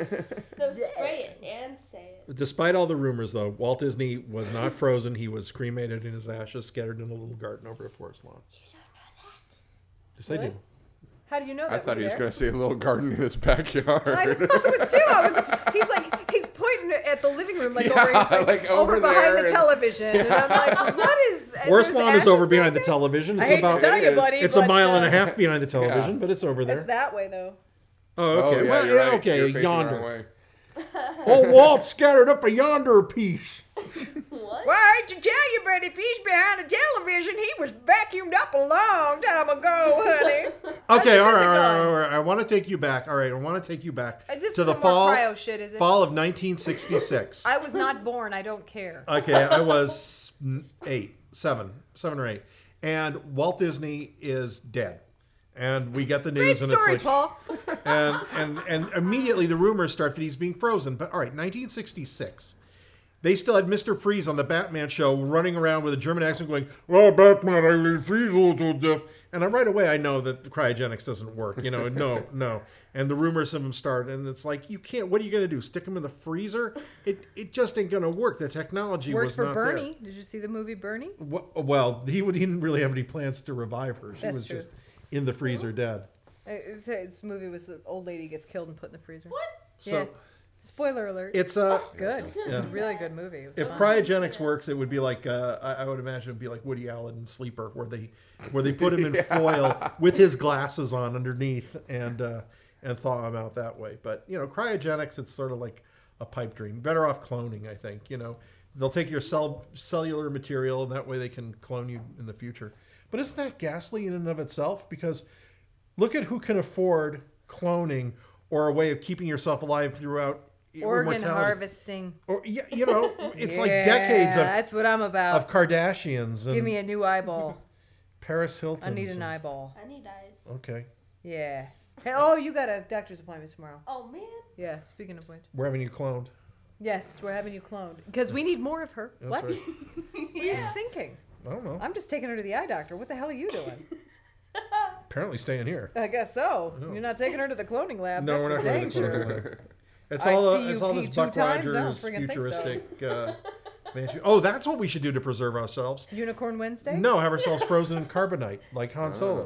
spray it and say it. Despite all the rumors, though, Walt Disney was not frozen. He was cremated and his ashes scattered in a little garden over at Forest Lawn. Yes, I do. How do you know that? I thought Were he you was there? going to say a little garden in his backyard. I know, I was too. I was. He's like, he's pointing at the living room, like Yeah, over, he's like, like over, over behind there the and- television, and I'm like, what is? and Forest there's Lawn is ashes over behind the back there? television. I It's hate about to tell It you, is. buddy. it's a but, mile and uh, a half behind the television, Yeah. but it's over It's there. that way though. Oh, okay. Oh, yeah, well, you're yeah, right. okay, You're facing the wrong yonder. way. Oh, Walt scattered up a yonder piece. What? Why to tell you, but if he's behind the television, he was vacuumed up a long time ago, honey. Okay, all how's right, it all right, going? all right. I want to take you back. All right, I want to take you back Uh, This to the isn't more fall cryo shit, is it? fall of nineteen sixty-six. I was not born. I don't care. Okay, I was n- eight, seven, seven or eight, and Walt Disney is dead. And we get the Great news, and story, it's like, Paul. and and and immediately the rumors start that he's being frozen. But all right, nineteen sixty-six. They still had Mister Freeze on the Batman show running around with a German accent going, "Oh, Batman, I will freeze you to death." And I, right away, I know that the cryogenics doesn't work. You know, no, no. And the rumors of him start, and it's like, you can't, what are you going to do? Stick him in the freezer? It it just ain't going to work. The technology Worked was for not Bernie. Did you see the movie Bernie? there. Wha- Well, he, would, he didn't really have any plans to revive her. She That's was true. just in the freezer dead. Uh, It's, this movie was the old lady gets killed and put in the freezer. What? So Yeah. Spoiler alert. it's a... good. Yeah. It's a really good movie. It was If fun. cryogenics works, it would be like uh, I, I would imagine it'd be like Woody Allen in Sleeper, where they where they put him in foil with his glasses on underneath and uh, and thaw him out that way. But you know, cryogenics, it's sort of like a pipe dream. Better off cloning, I think. You know, they'll take your cell cellular material, and that way they can clone you in the future. But isn't that ghastly in and of itself? Because look at who can afford cloning or a way of keeping yourself alive throughout. Organ immortality. harvesting. Or yeah, you know, it's like Yeah, decades of, That's what I'm about. of Kardashians and Give me a new eyeball. Paris Hilton. I need an eyeball. I need eyes. Okay, Yeah. Hey, oh, you got a doctor's appointment tomorrow. Oh man. Yeah. Speaking of which. we're having you cloned. Yes, we're having you cloned because we need more of her. That's what? right. What are you thinking? I don't know. I'm just taking her to the eye doctor. What the hell are you doing? Apparently staying here. I guess so. No. You're not taking her to the cloning lab. No, That's we're not for going dang to the sure. clone lab. It's I all see it's you all this pee Buck two times, I don't Rogers friggin' think so. futuristic. Uh, mansion. Oh, that's what we should do to preserve ourselves. Unicorn Wednesday? No, have ourselves frozen in carbonite like Han Solo.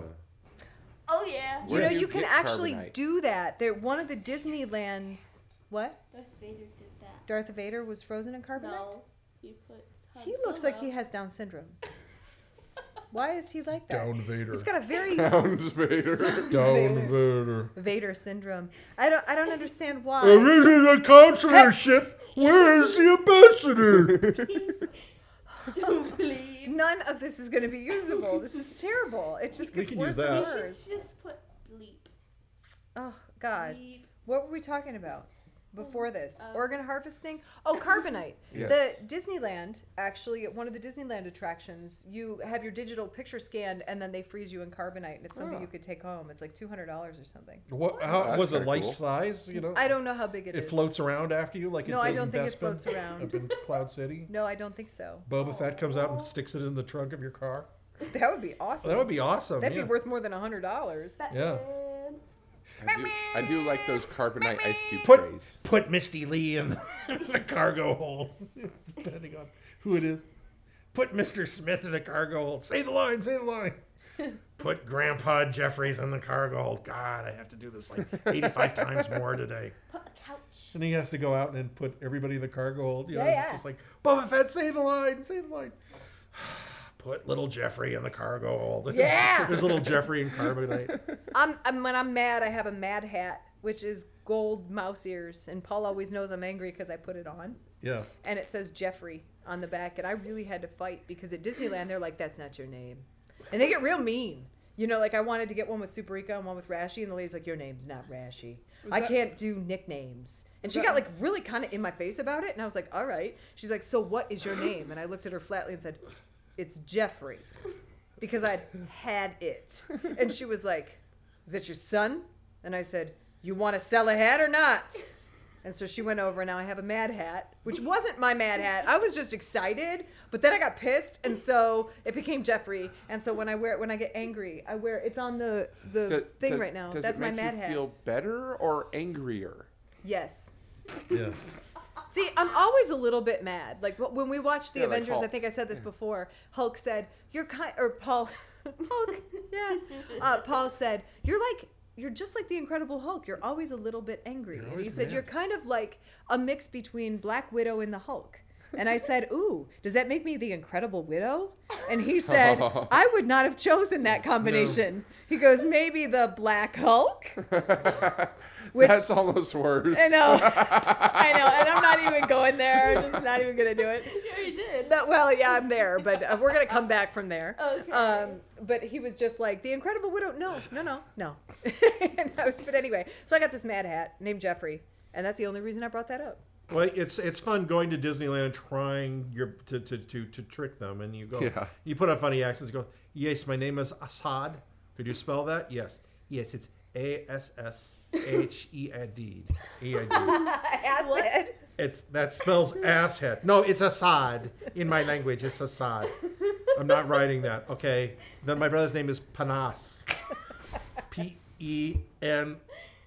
Oh yeah. You Where know, do you, you can get actually carbonite? do that. There, one of the Disneylands. What? Darth Vader did that. Darth Vader was frozen in carbonite? No. He put. Han He looks like he Solo. has Down syndrome. Why is he like that? Down Vader. He's got a very Sounds Vader. Down Vader. Vader syndrome. I don't. I don't understand why. Uh, this is a consularship. Where is the ambassador? Don't believe. None of this is going to be usable. This is terrible. It just We gets can worse use and that. You should worse. just put leap. Oh God. Leap. What were we talking about before this? Uh, Organ harvesting? Oh, carbonite. Yes. The Disneyland, actually, at one of the Disneyland attractions, you have your digital picture scanned and then they freeze you in carbonite, and it's something Oh. you could take home. It's like two hundred dollars or something. What? How That's was it? kinda Life cool. size? You know. I don't know how big it is. It floats around after you like it No, does I don't in think it Bespin floats around. up in Cloud City. No, I don't think so. Boba Fett comes out and sticks it in the trunk of your car. That would be awesome. That would be awesome. That'd yeah. be worth more than a hundred dollars. Yeah. I do, I do like those carbonite ice cube Put trays. put Misty Lee in the cargo hold, depending on who it is. Put Mister Smith in the cargo hold. Say the line. Say the line. Put Grandpa Jeffries in the cargo hold. God, I have to do this like eighty-five times more today. Put a couch. And he has to go out and put everybody in the cargo hold. You know, Yeah, yeah. it's just like, Boba Fett, say the line, say the line. Put little Jeffrey in the cargo hold. Yeah. There's little Jeffrey in carbonite. I'm, I'm when I'm mad, I have a mad hat, which is gold mouse ears, and Paul always knows I'm angry because I put it on, Yeah. and it says Jeffrey on the back, and I really had to fight because at Disneyland they're like, "That's not your name," and they get real mean. You know, like I wanted to get one with Superika and one with Rashi, and the lady's like, "Your name's not Rashi. I that- can't do nicknames." And she that- got like really kind of in my face about it, and I was like, "All right." She's like, "So what is your name?" And I looked at her flatly and said, "It's Jeffrey," because I'd had it. And she was like, "Is that your son?" And I said, "You want to sell a hat or not?" And so she went over, and now I have a mad hat, which wasn't my mad hat. I was just excited, but then I got pissed, and so it became Jeffrey. And so when I wear it, when I get angry, I wear it's on the the Does- thing does- right now. Does That's it my make mad you hat. feel better or angrier? Yes. Yeah. See, I'm always a little bit mad. Like wh- when we watched the Yeah, like Avengers, I Hulk. think I said this before. Hulk said, "You're kind," or Paul, Hulk, yeah. Uh, Paul said, "You're like, you're just like the Incredible Hulk. You're always a little bit angry." And he always said, mad. "You're kind of like a mix between Black Widow and the Hulk." And I said, "Ooh, does that make me the Incredible Widow?" And he said, "I would not have chosen that combination." He goes, maybe the Black Hulk. Which, That's almost worse. I know. I know. And I'm not even going there. I'm just not even going to do it. Yeah, you did. No, well, yeah, I'm there, but uh, we're going to come back from there. Okay. Um, but he was just like, the Incredible Widow. No, no, no, no. And I was, but anyway, so I got this Mad Hat named Jeffrey, and that's the only reason I brought that up. Well, it's it's fun going to Disneyland and trying your to, to, to, to trick them, and you go, Yeah. you put on funny accents. You go, yes, my name is Assad. Could you spell that? Yes, yes, it's A S S H E A D. E A D. Acid. It's that spells asshead. No, it's Assad in my language. It's Assad. I'm not writing that. Okay. Then my brother's name is Panas. P E N.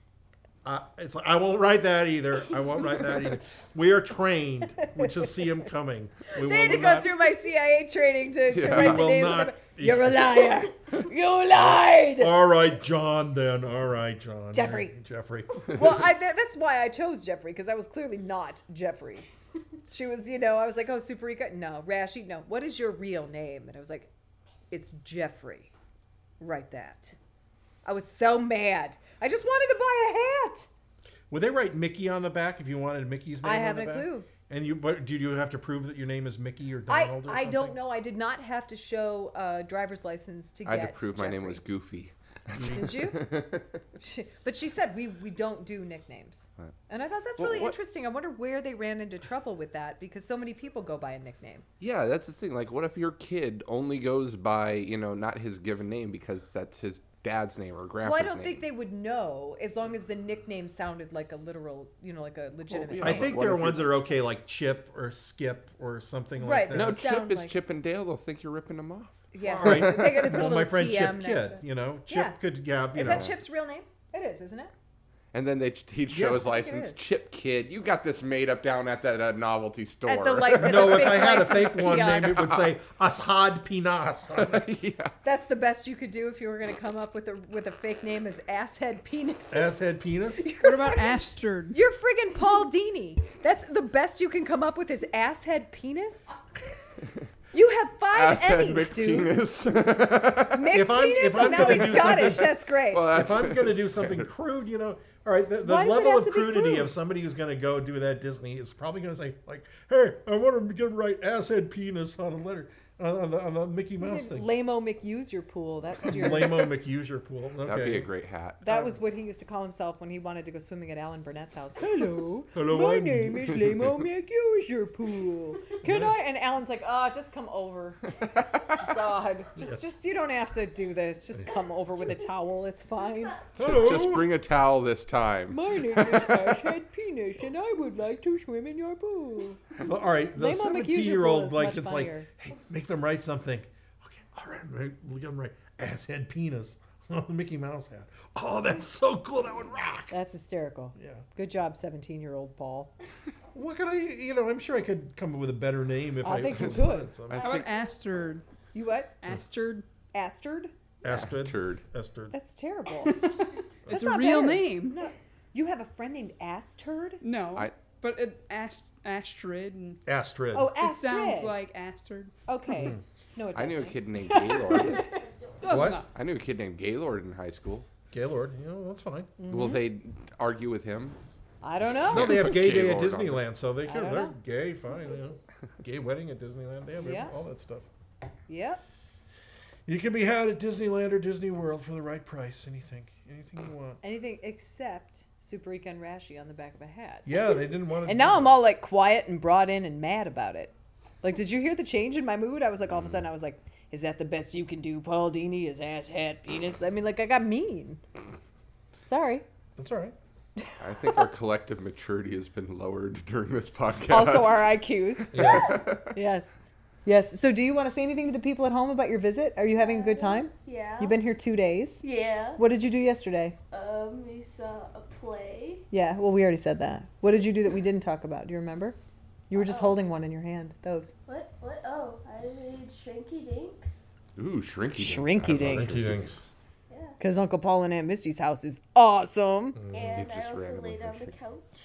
Uh, it's like, I won't write that either. I won't write that either. We are trained. We just see him coming. We They had to will go not- through my C I A training to, to Yeah. write We the will names. not- Of the, You're a liar. You lied. All right, John. Then all right, John. Jeffrey. Jeffrey. Well, I, that, that's why I chose Jeffrey, because I was clearly not Jeffrey. She was, you know, I was like, oh, Superika? No. Rashi? No. What is your real name? And I was like, it's Jeffrey. Write that. I was so mad. I just wanted to buy a hat. Would they write Mickey on the back if you wanted Mickey's name? I on haven't the a back? clue. And you, but do you have to prove that your name is Mickey or I, Donald or I something? don't know. I did not have to show a driver's license to I get had to prove my name Jeffrey. was Goofy. Did you? she, but she said we, we don't do nicknames. Right. And I thought that's Well, really what- interesting. I wonder where they ran into trouble with that, because so many people go by a nickname. Yeah, that's the thing. Like, what if your kid only goes by, you know, not his given name because that's his dad's name or grandpa's Well, I don't name? think they would know as long as the nickname sounded like a literal, you know, like a legitimate yeah. I name. think What there are if ones you- that are okay, like Chip or Skip or something Right, like that. No, Doesn't Chip sound is like- Chip and Dale. They'll think you're ripping them off. Yes. All right. They gotta put a Well, little my friend T M Chip next Kid, to it. you know, Chip Yeah. could have, you Is know. that Chip's real name? It is, isn't it? And then they he'd show Yeah, his I think it license. is. Chip Kid, you got this made up down at that uh, novelty store. At the license. No, fake if I had a license fake one kiosk. name, it would say Ashad Pinas. on it. yeah. That's the best you could do if you were going to come up with a with a fake name as Asshead Penis. Asshead Penis? What about Astrid? You're friggin' Paul Dini. That's the best you can come up with is Asshead Penis? You have five Asshead Emmys, dude. McPenis. Mick If I'm- Penis? if Oh, I'm now gonna he's do Scottish. something- That's great. well, If that's, I'm going to do something crude, you know, all right, the, the Why does it level have of to be crudity crude? of somebody who's going to go do that Disney is probably going to say, like, hey, I want to write Asshead Penis on a letter, on, on, the, on the Mickey Mouse thing. Lamo McUse your pool. That's your. Lamo McUser Pool. Okay. that'd be a great hat. That was what he used to call himself when he wanted to go swimming at Alan Burnett's house. Hello, Hello, my I'm- name is Lamo McUser Pool. Can I? And Alan's like, oh, just come over. God, just, just you don't have to do this. Just come over with a towel. It's fine. Hello. Just bring a towel this time. My name is Asshead Penis, and I would like to swim in your pool. Well, all right, the Lamo McUser Pool seventeen-year-old, is like, much it's funnier. like, hey, make them write something. Okay, all right, make make them write Asshead Penis on the Mickey Mouse hat. Oh, that's so cool. That would rock. That's hysterical. Yeah. Good job, seventeen-year-old Paul. What could I, you know, I'm sure I could come up with a better name if I, I think you wanted could. some. I How think about Astrid? You what? Astrid? Astrid? Astrid. turd. Astrid. That's terrible. It's That's a not real bad. name. No. You have a friend named Astrid? No. I- but it, Ast- Astrid. And Astrid. Oh, it Astrid. sounds like Astrid. Okay. No, it I doesn't. knew a kid named Gaylord. Does What? not. I knew a kid named Gaylord in high school. Gaylord. You know, that's fine. Will they argue with him? I don't know. No, they have gay day at Gaylord on it. Disneyland, so they can. don't They're know. gay, fine. You know, gay wedding at Disneyland. They have Yeah. all that stuff. Yep. You can be had at Disneyland or Disney World for the right price. Anything, anything you want. Anything except Superika and Rashi on the back of a hat. Yeah, they didn't want to. And now I'm all like quiet and brought in and mad about it. Like, did you hear the change in my mood? I was like, all of a sudden, I was like, is that the best you can do, Paul Dini? Is ass, hat, penis? I mean, like, I got mean. Sorry. That's all right. I think our collective maturity has been lowered during this podcast. Also, our I Qs. Yes. Yes. Yes. So, do you want to say anything to the people at home about your visit? Are you having a good time? Yeah. You've been here two days. Yeah. What did you do yesterday? Um, we saw a play. Yeah, well, we already said that. What did you do that we didn't talk about? Do you remember? You were just Oh. holding one in your hand. Those. What? What? Oh, I made Shrinky Dinks. Ooh, Shrinky Dinks. Shrinky I love Dinks. Shrinky Dinks. Yeah. Because Uncle Paul and Aunt Misty's house is awesome. And Did I just also randomly laid put on the Shrinky- couch.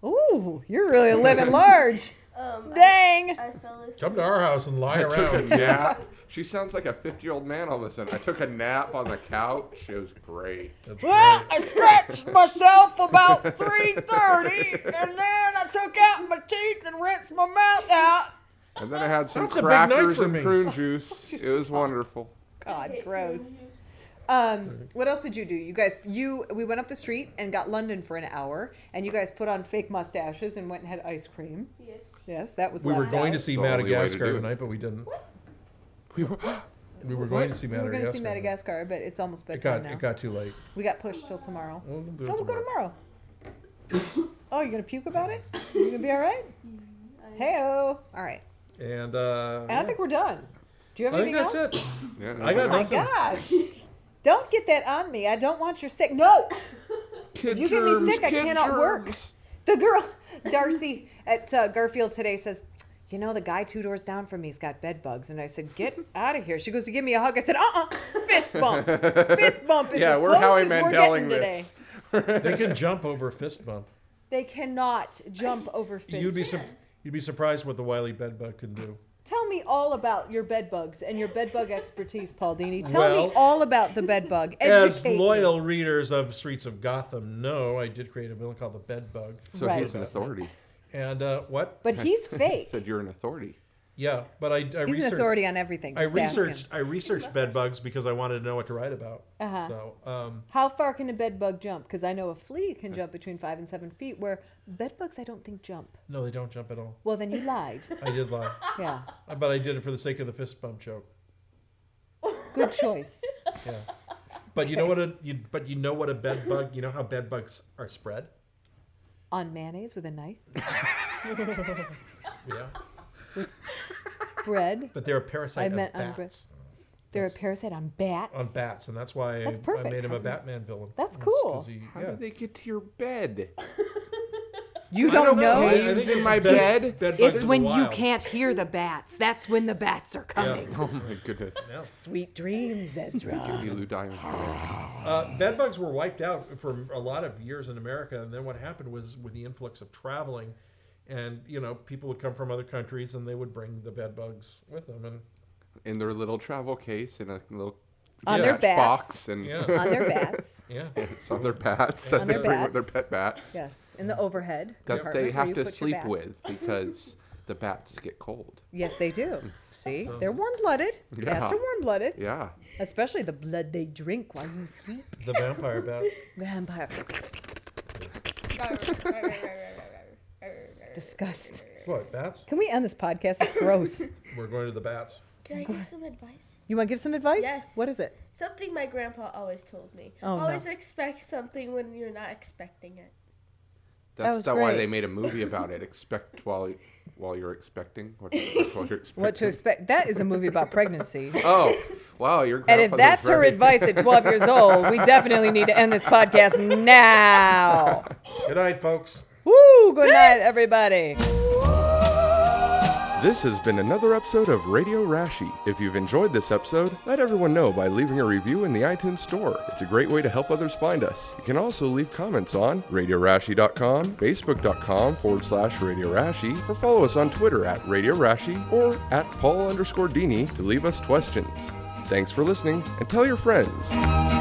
Ooh, you're really living large. Um, Dang. I, I fell asleep. Come to our house and lie I took a around. nap. She sounds like a fifty-year-old man all of a sudden. I took a nap on the couch. It was great. That's Well, great. I scratched myself about three thirty, and then I took out my teeth and rinsed my mouth out. And then I had some That's a big night crackers for and me. prune juice. It was wonderful. God, Hate gross. prune juice. Um, what else did you do? You guys, you we went up the street and got London for an hour, and you guys put on fake mustaches and went and had ice cream. Yes. Yes, that was. We were left going out. to see The only way to Madagascar do it. tonight, but we didn't. We were, We were going to see We were Madagascar. going to see Madagascar, but it's almost It bedtime got now. it got too late. We got pushed till tomorrow. We'll do it So we'll go tomorrow. tomorrow. Oh, you're gonna puke about it? You gonna be all right? Hey-oh. All right. And uh, And I think we're done. Do you have I think anything that's else? it. yeah, I got Oh my nothing. gosh. Don't get that on me. I don't want your sick. No. Kid you get me germs, sick, I kid cannot work. germs. The girl, Darcy at uh, Garfield today says, you know, the guy two doors down from me's got bed bugs. And I said, get out of here. She goes to give me a hug. I said, uh-uh. Fist bump. Fist bump is Yeah, as we're close Howie as we're Mandeling getting today. this. They can jump over a fist bump. They cannot jump over fist. You'd be su- you'd be surprised what the wily bedbug can do. Tell me all about your bed bugs and your bed bug expertise, Paul Dini. Tell Well, me all about the bed bug. As Educate me. loyal readers of Streets of Gotham know, I did create a villain called the Bedbug. So Right. he's an authority. And uh, what? But he's fake. Said you're an authority. Yeah, but I, I He's an researched. authority on everything. I Just ask him. researched. I researched bedbugs because I wanted to know what to write about. Uh-huh. So, um, How far can a bed bug jump? Because I know a flea can jump between five and seven feet, where bed bugs I don't think jump. no, they don't jump at all. Well, then you lied. I did lie, Yeah. but I did it for the sake of the fist bump joke. Good choice. Yeah. But you know what a you, but you know what a bed bug. You know how bed bugs are spread. On mayonnaise with a knife. Yeah. Bread. But they're a parasite I meant of on bread. bats. They're a parasite on bats. On bats, and that's why That's I, I perfect. made him a Batman villain. That's It's 'cause cool. he- How yeah. did they get to your bed? You I don't don't know? know. I- I Caves think in it's my beds- bed? bed bugs It's in when the you wild. can't hear the bats. That's when the bats are coming. Oh my goodness. Yeah. Sweet dreams, Ezra. Give me Lou Diamond. Uh, bed bugs were wiped out for a lot of years in America, and then what happened was with the influx of traveling, and you know people would come from other countries and they would bring the bed bugs with them, and In their little travel case in a little On their catch bats. box and yeah, On their bats. yeah. it's on their bats that On they their bring with their bats. pet bats Yes, in the overhead that compartment they where have you to put your sleep bat. with because the bats get cold. Yes, they do. See, So- they're warm-blooded. Yeah. Bats are warm-blooded, Yeah. especially the blood they drink while you sleep. The vampire bats. Vampire. Disgust. What bats? Can we end this podcast? It's gross. We're going to the bats. Can I give some advice? You want to give some advice? Yes. What is it? Something my grandpa always told me. Oh, no. always expect something when you're not expecting it. That That's was not why great. they made a movie about it. Expect while while you're expecting. What, expect while you're expecting. What to expect? That is a movie about pregnancy. Oh, wow! Your And if grandfather that's was her ready. advice at twelve years old, we definitely need to end this podcast now. Good night, folks. Woo! Good night, everybody. This has been another episode of Radio Rashi. If you've enjoyed this episode, let everyone know by leaving a review in the iTunes Store. It's a great way to help others find us. You can also leave comments on radio rashi dot com, facebook.com forward slash Radio Rashi, or follow us on Twitter at Radio Rashi or at Paul underscore Dini to leave us questions. Thanks for listening, and tell your friends.